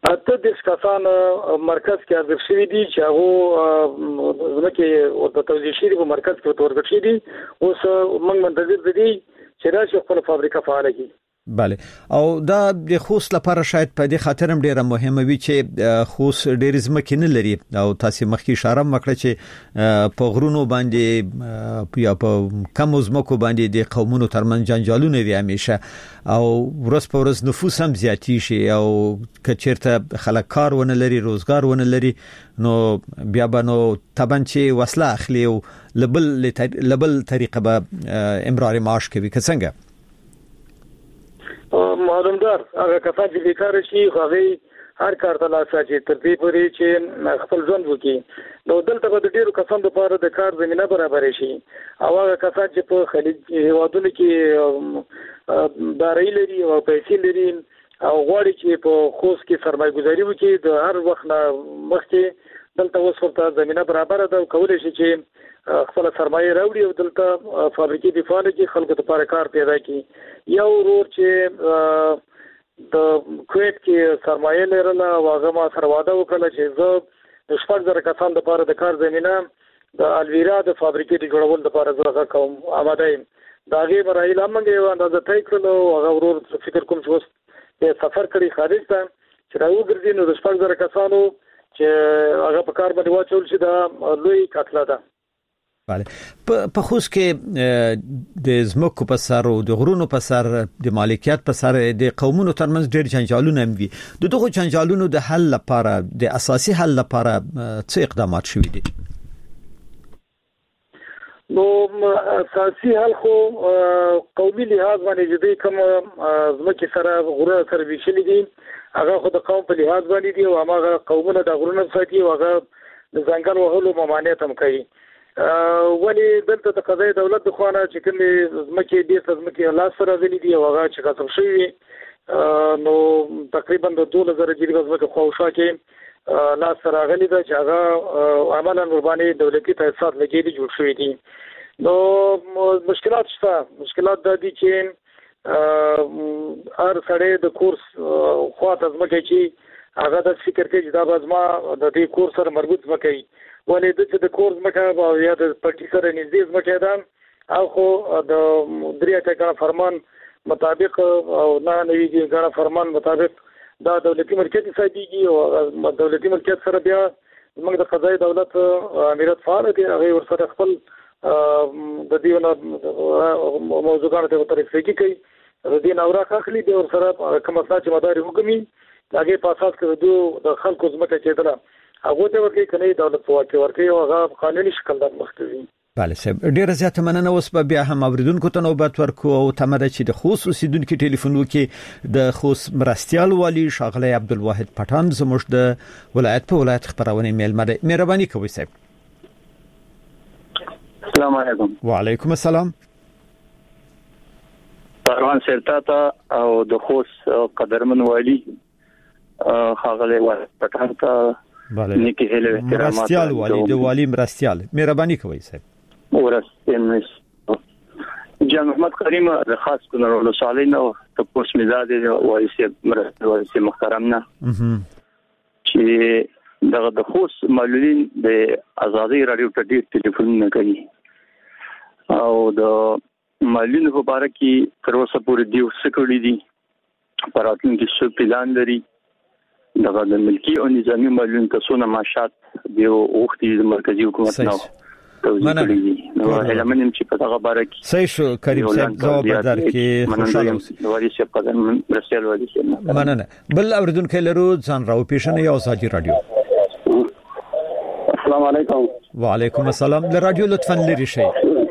اته د کسان مرکز کې حاضر شوي دي چې هغه زمکه د توزیع شوي په مرکز کې تورګټ شوي دي. اوس موږ منتظر دي چې راشي خپل فابریکه فعال کړي. بله او دا د خوست لپاره شاید په دې خاطر هم ډیره مهمه وي چې خوست ډیر زمکه نه لري او تاسو مخکې اشاره وکړه چې په غرونو باندې یا په کم زمکو باندې د قومونو ترمن جنجالونه وي همیشه او ورځ په ورځ نفوس هم زیاتی شي او کچیرته خلک کار ونه لري روزګار ونه لري نو بیا به نو طبعا چې وسله اخلي او لبل لبل طریقه به امرار معاش کوي که څنګه معلومدار هغه کسان چې بیکار شي هغه هر کار ته لاس اچي تر دې پورې چې خپل ژوند وکړي. نو دلته به د ډیرو کسانو لپاره د کار زمينه برابر شي او هغه کسان چې په خلیج هیوادونو کې داري لري او پیسې لري او غواړي چې په خوست کې سرمایه‌ګذاري وکړي د هر وخت مخکې دلته اوس ورته زمينه برابر ده او کولای شي چې خپل سرمایه راوړي او دلته فابریکې د فعال کې خلکو لپاره کار پیدا کړي. یو ورور چې د کویت کې سرمایه لرله او هغه ما سره وعده وکړه چې زه د شپږ زره کسانو لپاره د کار زمينه د الویرا د فابریکې د جوړولو لپاره زه کوم آماده یم. دا غي برایل امنګ یو اندازه تای کړو هغه ورور فکر کوم چې اوس سفر کړی خارج ته چې راو ګرځي نو د شپږ زره کسانو چې هغه په کار باندې واچول شي دا لوی کتله ده. بله په خوست کې د زمکو په سر او د غرونو په سر د مالکیت په سر د قومونو ترمنځ ډېر جنجالونه هم وي. د دغه جنجالونو د حل لپاره د اساسي حل لپاره څه اقدامات شوي دي؟ نو اساسي حل خو قومي لحاظ باندې چې کوم زمکه سره غرونه سره ویشلې دي هغه خو د قوم په لحاظ باندې دي او هغه قومونه د غرونو ساتي او هغه د ځنګل وهلو ممانعت هم کوي. ولی دلته د قضای دولت د خوانه چې کومې زمکه دې زمکه لاس سره غلي دي او هغه چې قسم شوی نو تقریبا د دوه زره جریبه زمکه خوښه کې لاس سره غلي ده چې هغه عملاً قرباني دولتي تاسیسات لګېدي جوړ شوی دي. نو مشکلات شته مشکلات د دې چې هر سړی د کورس خواته زمکه چې هغه د فکر کوي چې دا بازما د دې کورس سره مربوط زمکه ولې د چې د کورس مکه او یا د پټی سره نږدې مکه ده او خو د دریا ټاکنه فرمان مطابق او نه نوی غاڼه فرمان مطابق دا دولتي ملکیت ساتيږي او دولتي ملکیت سره بیا موږ د قضایي دولت امارت فعال دي هغه ورسره خپل د دې نه موضوعات ته ترسيږي کوي د دې نوراخ اخلي د ورسره کوم څه چې مداري حکومي هغه په اساس کې د د خلکو زمکه کېدله هغه ته ورته کني دولت پواکي ورته او هغه قانوني شکل د مختوي. بله صاحب ډیره زیاته مننه. اوس به بیا هم اوریدونکو ته نوبت ورکو او تمره چې د خوست اوسیدونکو ټلیفون وکي د خوست مرستيال والی شاغله عبدالواحد پټان زموږ د ولایت په ولایت خبرونه میل مده مهرباني کوي صاحب. السلام علیکم. وعلیکم السلام. پروان سرتا او د خوست قدرمن والی خاغله واحد پټان ته بله نیکی هله احترامات مرستيال والی د والی مرستيال مهرباني کوي صاحب. ورستمس جان محمد کریم د خاص کونړ ولسوالۍ نو ته پوس مزاج وایي مرستيال محترمنا چې دغه د خوست معلولین د ازادي رادیو ته ډیر ټلیفون کوي او د معلولین په اړه کې تر اوسه پورې دیو سکړی دي پراتون کې څو پلان لري دغه د ملکی او نظامی معلوم کسونه معاشات دی وختي د مرکزی حکومت نو توزیع کړی نو علمنم چې په دغه باره کې صحیح شو کریم صاحب جواب درکې خوشاله اوسئ. والی صاحب قدر مرستيال والی صاحب مننه. بل اوریدونکو لرو ځان راو پیښنه یو ازادي رادیو. السلام علیکم. وعلیکم السلام. له رادیو لطفا لري شي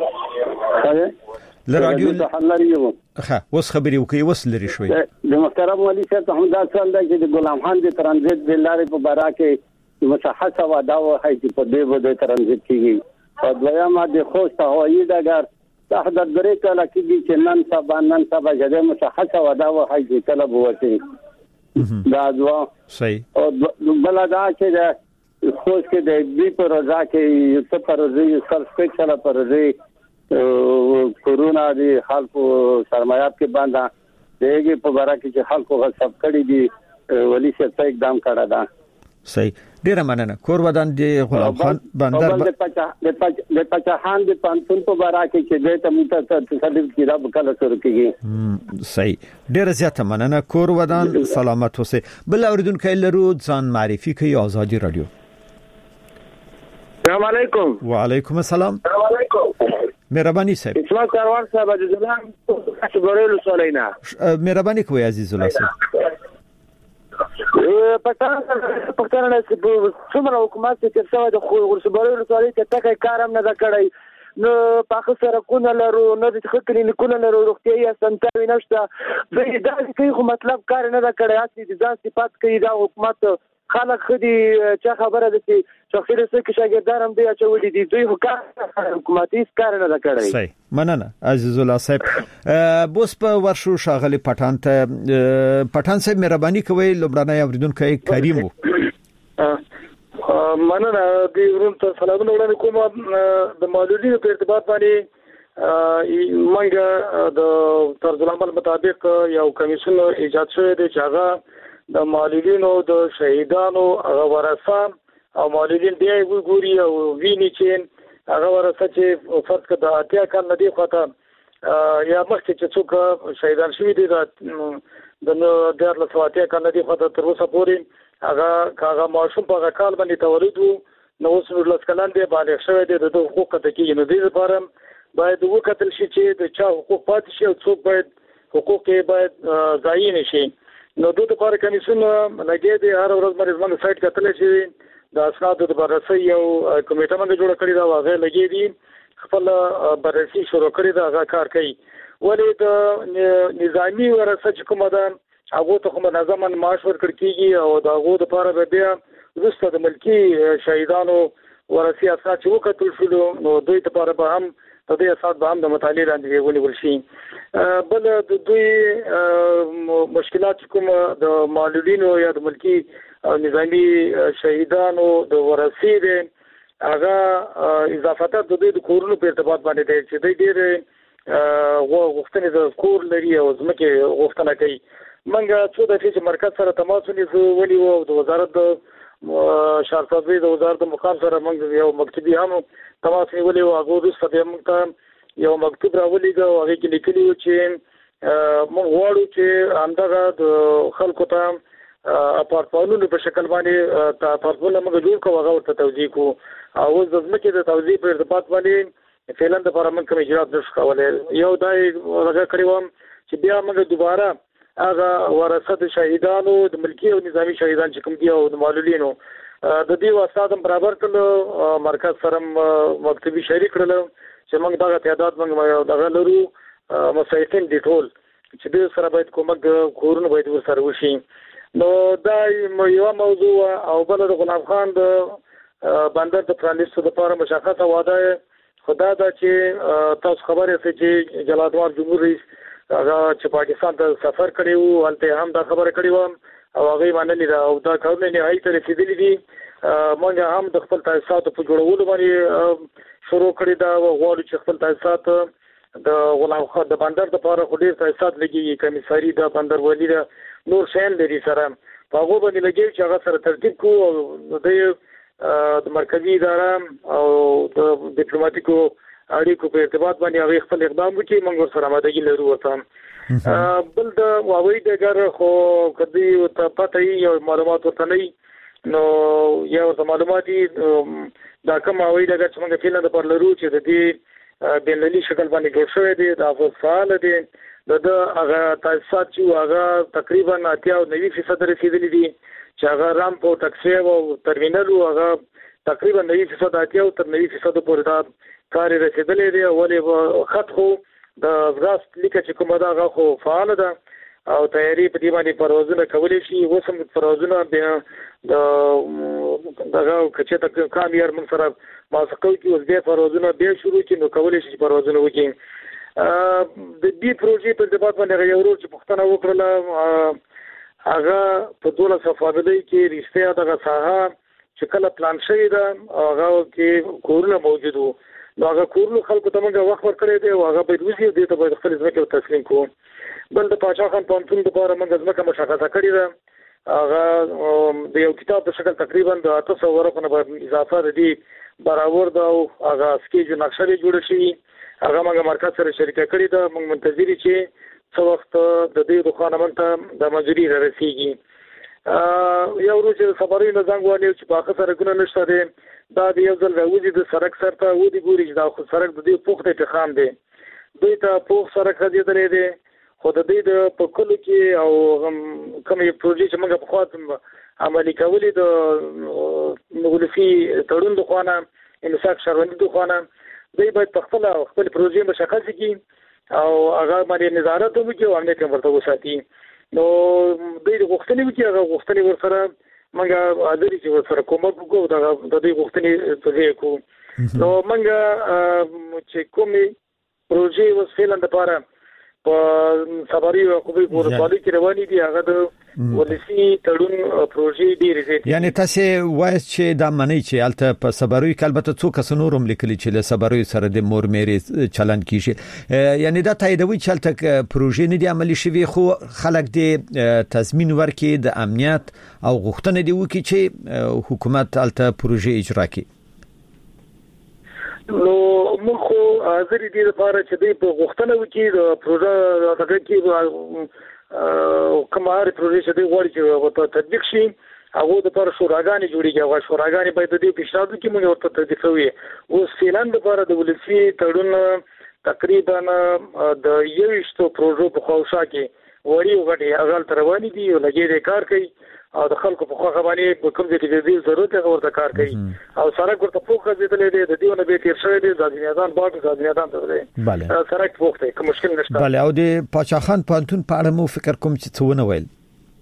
له رادیو ښه اوس خبري وکي اوس لري شوي د محترم والی صاحب همدا څل دی چې د غلام خان د ترانزیت د لارې په باره کې مشخصه وعده وه چې په دې به د ترانزیت کیږي او دویمه د خوست هوایي ډګر تحت درې کاله کېږي چې نن سبا نن سبا چې مشخصه وعده وه چې کله به وشي دا دوا صحیح او بل دا چې د خوست کې د دې په رضا کې یو څه پروژې سر سپیشل پروژې کورونا دی خلکو سرمایات کې باندې دیږي په باره کې چې خلکو غصب کړي دي ولي صاحب اقدام کړی دا. صحیح، ډیره مننه. کور ودان دی غلام خان بندر د پچا د پچا د پچاهان د پانتون په بارا کې چې د تمته تصدیق کیدا بکله سره کیږي. صحیح، ډیره زیاته مننه. کور ودان سلامت اوسه. بل اوریدونکو لرو ځان معرفي کوي. آزادي رادیو. السلام علیکم. وعلیکم السلام. السلام علیکم. مهرباني صاحب. اسماعیل کاروان صاحب د ځلان شګورلو سولینا. مهرباني کوي عزیز الله صاحب. پښتانه پښتانه چې څومره حکومت چې څو د خورشباري رسالي ته تکي کارم نه کړی نو پاخه سره کو نه لرو نه د خکري نه کول نه لرو روغتي سنتوي نشته زه دا کوي خو مطلب کار نه کړی اصلي د ځان صفات کوي دا حکومت خلک خدي چې خبره ده چې شخصي رسې کې شاګردانم دی چې ولې دي دوی حکومتي کار نه کړی. صحیح، مننه عزیز الله صاحب. بوس په ورشو شاغلي پټان ته پټان صاحب مهرباني کوي لومړنۍ اوریدونکو کریم وو. مننه دی ورته سلامونه وړاندې کوم. د معلولینو په ارتباط باندې منګه د طرز العمل مطابق یو کمیسیون ایجاد شوی دی چې هغه د معلولینو د شهیدانو هغه ورثه او معلولین دی ګوري او ویني چې هغه ورثه چې فرض کړه د اتیا کال نه دی خاطر یا مخکې چې څوک شهیدان شوی دي د د له اتیا کال نه دی خاطر تر اوسه پورې هغه هغه ماشوم په هغه کال باندې تولید نو اوس نور لاس کلان دی بالغ شوی دی د حقوق ته کې نو دې لپاره باید وکتل شي چې د چا حقوق پاتې شي او څوک باید حقوق یې باید ضایع نشي. نو د لپاره کمیسیون لګي دی هر ورځ مریض باندې سایت کتل شي د اسنادو د بررسي یو کمیټه باندې جوړ کړی دا واغې لګي دي خپل بررسي شروع کړی دا هغه کار کوي. ولې د نظامی ورثه چې کومه ده هغه ته کوم نظم معاش ورکړ کیږي او دا هغه د لپاره بیا وروسته د ملکی شهیدانو ورثي اسناد چې وکړل شو نو دوی لپاره به هم په دې اساس به هم د مطالعه لاندې ونیول شي. بل د دوی مشکلات کوم د معلولینو یا د ملکی نظامی شهیدانو د ورثي دي هغه اضافات د دوی د کورونو په ارتباط باندې دي چې دوی ډېر غوښتنې د کور لري او ځمکه غوښتنه کوي. منګه څو د چې مرکز سره تماس ونیسو ونیو او د وزارت د شارسازي د وزارت مقام سره موږ یو مکتبي هم تماس نیولې او هغه د سبا موږ یو مکتوب راولېګو او هغه کې لیکلي و چې موږ غواړو چې همدغه د خلکو ته اپارتمانونو په شکل باندې ته اپارتمان موږ جوړ کوو هغه ورته توضیح کو او د ځمکې د توضیح په ارتباط باندې فعلا د پرمن کوم اجرات نشو کولای. یو دای هغه کړیوم چې بیا موږ دوباره هغه ورثه د شهیدانو د ملکی او نظامی شهیدان چې کوم دي او د معلولینو د دې واسطه برابر کړو مرکز سره مکتبي شریک کړل چې موږ دغه تعداد موږ دغه لرو مسایتین دي ټول چې د سره باید کومک کورونه باید ورسره وشي. نو دا یو موضوع او بل د غلام خان د بندر د پرانیستو لپاره مشخصه وعده خدا دا چې تاسو خبره سي چې جلادوار جمهور رئیس هغه چې پاکستان ته سفر کړی وو هلته هم دا خبره کړې و او هغه باندې دا او دا کارونه نه هي تر رسیدلې دي. مونږ هم د خپل تاسیسات په جوړولو باندې شروع کړی دا غواړو چې خپل تاسیسات د غلام خان د بندر لپاره خو ډیر تاسیسات لګي کمیساري د بندر ولی د نور شین لري سره په هغه باندې لګي چې هغه سره ترتیب کو او د د مرکزی اداره او د ډیپلوماټیکو اړیکو په ارتباط باندې هغه خپل اقدام وکړي موږ سره مدګي لرو ورته. بل د واوی دګر خو کدی ته پته یو معلومات ورته نه نو یو د معلوماتي دا کوم واوی دګر چې موږ فعلا د پر لرو چې د دې بینللی شکل باندې جوړ شوی دی د افغان فعال دي د هغه تاسیسات چې هغه تقریبا اتیا او نوي فیصد رسیدلی دي چې هغه رام په ټاکسي او ترمینل هغه تقریبا نوي فیصد اتیا او تر نوي فیصد پورې دا کار رسیدلی دی. ولې خط خو د افغاست لیکه چې کومه دا هغه خو فعال ده او تیاری په دې باندې پروازونه کولی شي. وسم پروازونه د دغه کچې تک کامیار من سره ماسکو کې اوس به پروازونه به شروع کړي نو کولی شي پروازونه وکړي. د دې پروژې په ارتباط باندې یو ورو چې پښتنه وکړه هغه په دوله صفابدي کې رښتیا دغه ساحه چې کله پلان شوی ده هغه کې کورونه موجود وو نو هغه کورونو خلکو ته موږ وخت ورکړی دی او هغه باید وزي دې ته باید خپل ځمکه تسلیم کوو. بل د پاچا خان پونتون لپاره موږ ځمکه مشخصه کړې ده هغه د یو کتاب په شکل تقریبا د اته سوه ورقو نه اضافه دي برابر دا او هغه سکیج نقشه جوړه شي هغه موږ مرکز سره شریکه کړې ده موږ منتظر چې څو وخت د دې د خانمن ته د منځري رسیږي یو ورځ خبرې نه زنګ ونیو چې په اخر سره ګونه نشته دي دا د یو ځل راوځي د سړک سره ته ودی ګوري دا خو سړک د دې پوښتې ته خام دی دوی ته پوښ سره کړی دی دی خو د دې د پکلو کې او کومې پروژې چې موږ په خاطر عملي کولې د ولسی تړون د خوانه انصاف شروانی د خوانه دوی باید په خپل خپل پروژې مشخص کړي او هغه باندې نظارت وکړي او امنیت ورته وساتي نو دوی د غوښتنې وکړي هغه غوښتنې ورسره موږ حاضر چې ورسره کومک وکړو دا د دې غوښتنې په ځای کو نو موږ چې کومې پروژې وسیله لپاره په صبري او کوبي ورسالي کې روانې دي هغه د ولسی تړون پروژې ډېرې دي یعنی تاسو وایي چې دا معنی چې الته په صبري کلبته څو کس نورم لیکلي چې له صبري سره د مور مېري چلند کیږي یعنی دا تاییدوي چې الته پروژې نه دي عملي شوي خو خلک دې تضمین ورکړي د امنیت او غوښتنه دي وکړي چې حکومت الته پروژې اجرا کړي نو موږ خو حاضر دي لپاره چې دوی په غوښتنه وکړي د پروژه هغه کې کومه پروژه چې دوی غواړي چې په تطبیق شي هغه د پر شوراګانې جوړیږي هغه شوراګانې باید د دې پیشنهاد کې موږ ورته تطبیق کوي او سیلان لپاره د ولسی تړون تقریبا د یوشتو پروژو په خوښه کې وړي وغټي هغه تر روانې دي او لګي کار کوي او د خلکو په خوخه باندې په کوم ځای کې د دې ضرورت هغه ورته کار کوي او سړک ورته پوښتنه دي د دیونه به تیر شوی دی د ځینادان باغ د ځینادان ته دی بله سړک پوښتنه کوم مشکل نشته بله او د پاچاخان پانتون په اړه مو فکر کوم چې څه ونه ویل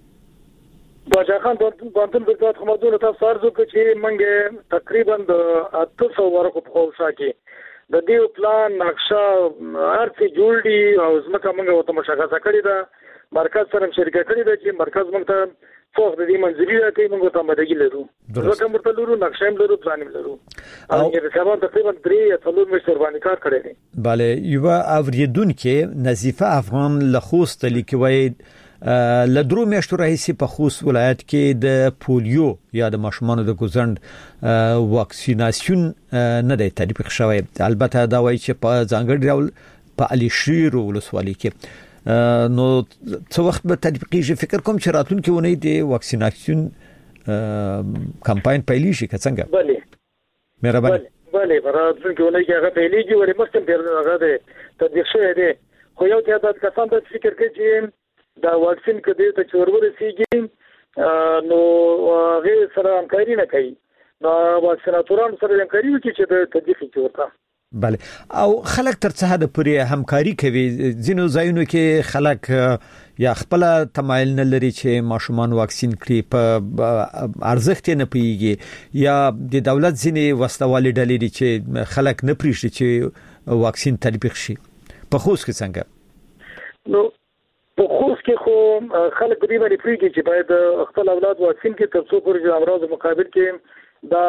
پاچاخان پانتون په تاسو خمدونه تاسو ارزو چې منګه تقریبا د اته سوه ورکو په خوښه کې د دې پلان نقشه ارڅ جوړ دي او زمکه موږ ته مشخصه کړی ده مرکز سره شریکه کړی ده چې مرکز موږ ته فوق د دې منځري راکې موږ ته مدګي لرو ځکه موږ ته لرو نقشه هم لرو پلان هم لرو او یې سبا تقریبا درې یا څلور میاشتې باندې کار کړی دی bale یو اوریدونکو نظیفه افغان له خوست لیکوي له درو میاشتو راهیسې په خوست ولایت کې د پولیو یا د ماشومانو د ګوزند واکسیناسیون نه دی تطبیق شوی البته دا وایي چې په ځانګړي ډول په علي شیر ولسوالۍ کې نو څو وخت به تطبیقي فکر کوم چې راتلونکي ونې د واکسیناسیون کمپاین پیلې شي څنګه bale مهرباني bale راتلونکي ونې کې هغه پیلې چې ولې مخکې په هغه د تطبیق شوی دی خو یو تعداد کسان د فکر کوي چې دا واکسین کدی ته چورور سیږي نو هغه سره همکاري نه کوي نو واکسیناتوران سره همکاري وکړي چې د تطبیق چورتا bale او خلک تر څه حد پورې همکاري کوي ځینو ځایونو کې خلک یا خپل تمایل نه لري چې ماشومان واکسین کړي په ارزښت نه پیږي یا د دولت ځینې وسلوالې ډلې دي چې خلک نه پریږدي چې واکسین تطبیق شي په خوست کې څنګه نو په خوست کې خو خلک دې باندې پریږدي چې باید خپل اولاد واکسین کړي تر څو پورې د امراض مقابل کې دا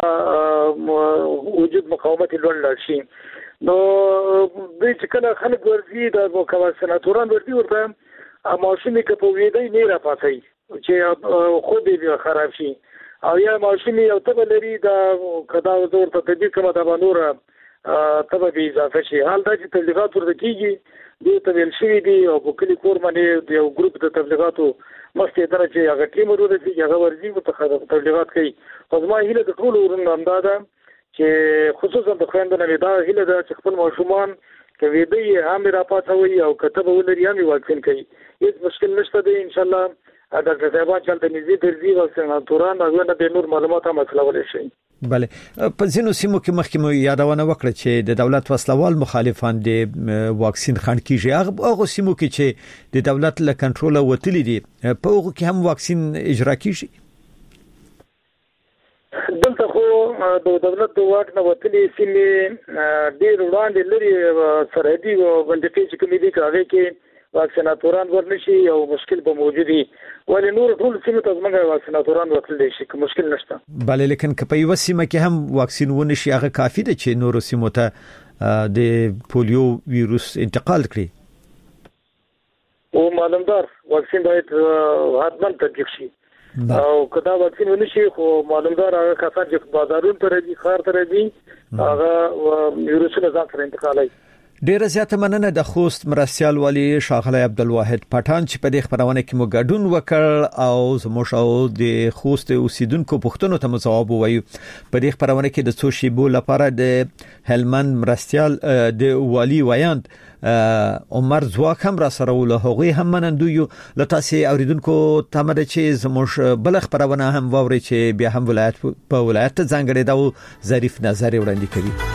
وجود مقاومت لوړ شي نو د چې کله خلک ورځي د واکسیناتوران ورځي ورته ماشومې کې په ویډای نه راپاتای چې خو دې خراب شي او یا ماشومې یو تبه لري دا کدا ورته تطبیق کومه دا نور تبه به اضافه شي حال دا چې تبلیغات ورته کیږي دې ته ویل شوی دی او په کلی کور باندې یو ګروپ د تبلیغاتو مخکې تر چې هغه ټیم ورته هغه ورځي په تبلیغات کوي خو زما هیله د ټول ورن اندازه چې خصوصا د خويندو نه دا هیله ده چې خپل ماشومان کوي دې هم را پاتوي او کتب ولري هم واکسین کوي هیڅ مشکل نشته دی ان شاء الله ډاکټر صاحب چلته نږدې درځي واکسیناتوران هغه نه د نور معلومات هم مسلول شي bale په ځینو سیمو کې مخکې مو یادونه وکړه چې د دولت وسلوال مخالفان د واکسین خنډ کیږي هغه سیمو کې چې د دولت له کنټرول وتلی دي په هغه کې هم واکسین اجرا کیږي دلته خو د دولت د واک نه وتلی سیمې ډیر وړاندې لري سرحدي بندي چې کومې دي هغه کې واکسیناتوران ورنشي او مشکل به موجودي ولې نور ټول سیمه ته زموږ واکسیناتوران وتلی شي کوم مشکل نشته bale لیکن که په یو سیمه کې هم واکسین ونشي هغه کافي ده چې نور سیمو ته د پولیو ویروس انتقال کړي او معلومدار واکسین باید حتما تطبیق شي او کدا واکسین ونشي خو معلومدار هغه کسان چې بازارونو ته راځي خار ته راځي هغه ویروسونه ځان سره انتقالوي. ډیره زیاته مننه د خوست مرستيال والی شاغلی عبدالواحد پټان چې په دې خبرونه کې مو ګډون وکړ او زموږ او د خوست اوسیدونکو پوښتنو ته جواب ووایو. په دې خبرونه کې د څو شیبو لپاره د هلمند مرستيال د والی ویاند عمر زواک هم را سره ول هغوی هم منندوی لتاسي اوریدونکو تمه ده چې زموږ بل خبرونه هم ووري چې بیا هم ولایت په ولایت ځانګړي دا ظریف نظر وړاندې کوي.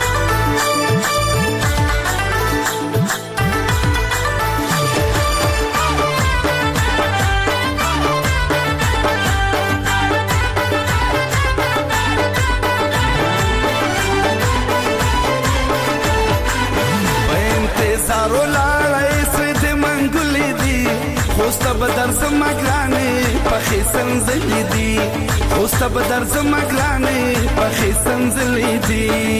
بدر زمګلانه پخې سنزلې دي خوست بدر زمګلانه پخې سنزلې دي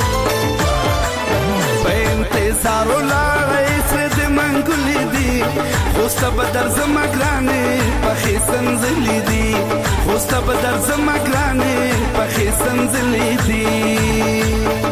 په انتظار ولای سره د منګلې دي خوست بدر زمګلانه پخې سنزلې دي خوست بدر زمګلانه پخې سنزلې دي.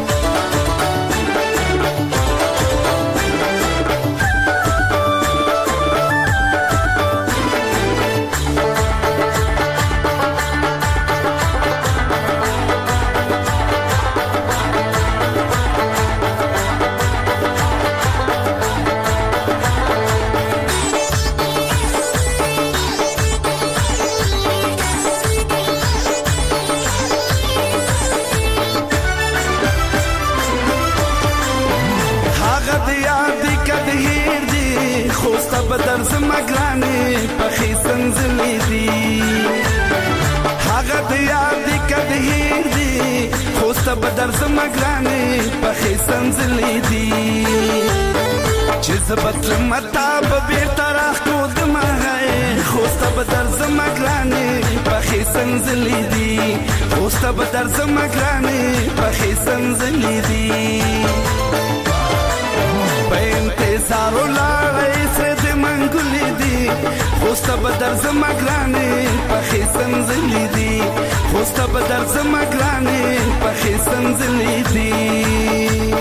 بدر زمګلانه پخې سنزلې دي هغه د یاد کډهیر دي خوست بدر زمګلانه پخې سنزلې دي چې زبط متاب به طرح کو دمه خوست بدر زمګلانه پخې سنزلې دي خوست بدر زمګلانه پخې سنزلې دي. په انتظار ولای سره د منګلې دي خوست بدر زمګلانه پخې سنزلې دي خوست بدر زمګلانه پخې سنزلې دي.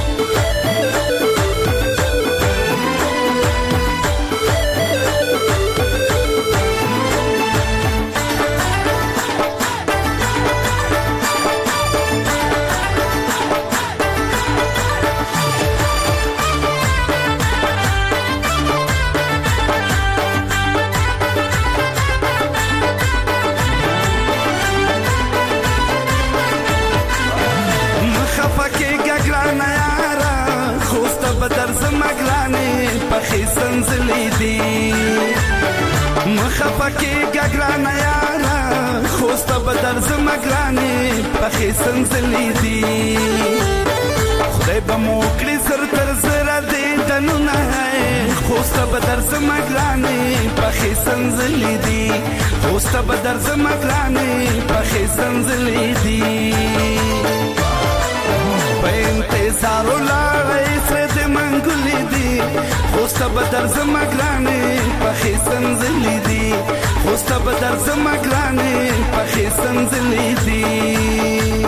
بدر زمګلانه پخې سنزلې دي مخفقې ګګرانه یارا خوست بدر زمګلانه پخې سنزلې دي. خدای به مو کړی سر تر زړه دې دنونه خوست بدر زمګلانه پخې سنزلې دي خوست بدر زمګلانه پخې سنزلې دي. په انتظار ولای سره د منګلې دي خوست بدر زمګلانه پخې سنزلې دي خوست بدر زمګلانه پخې سنزلې دي.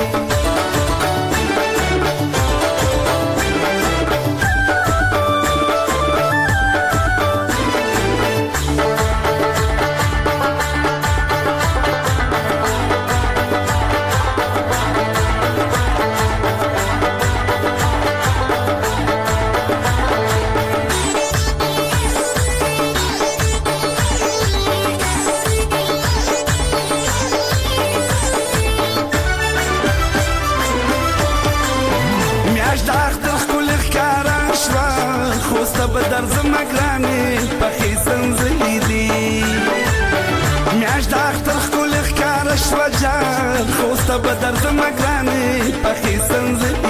بدر زمګلانه پخې سنزلې دي میاش د اختر خل ښکار شو جان خوست بدر زمګلانه پخې سنزلې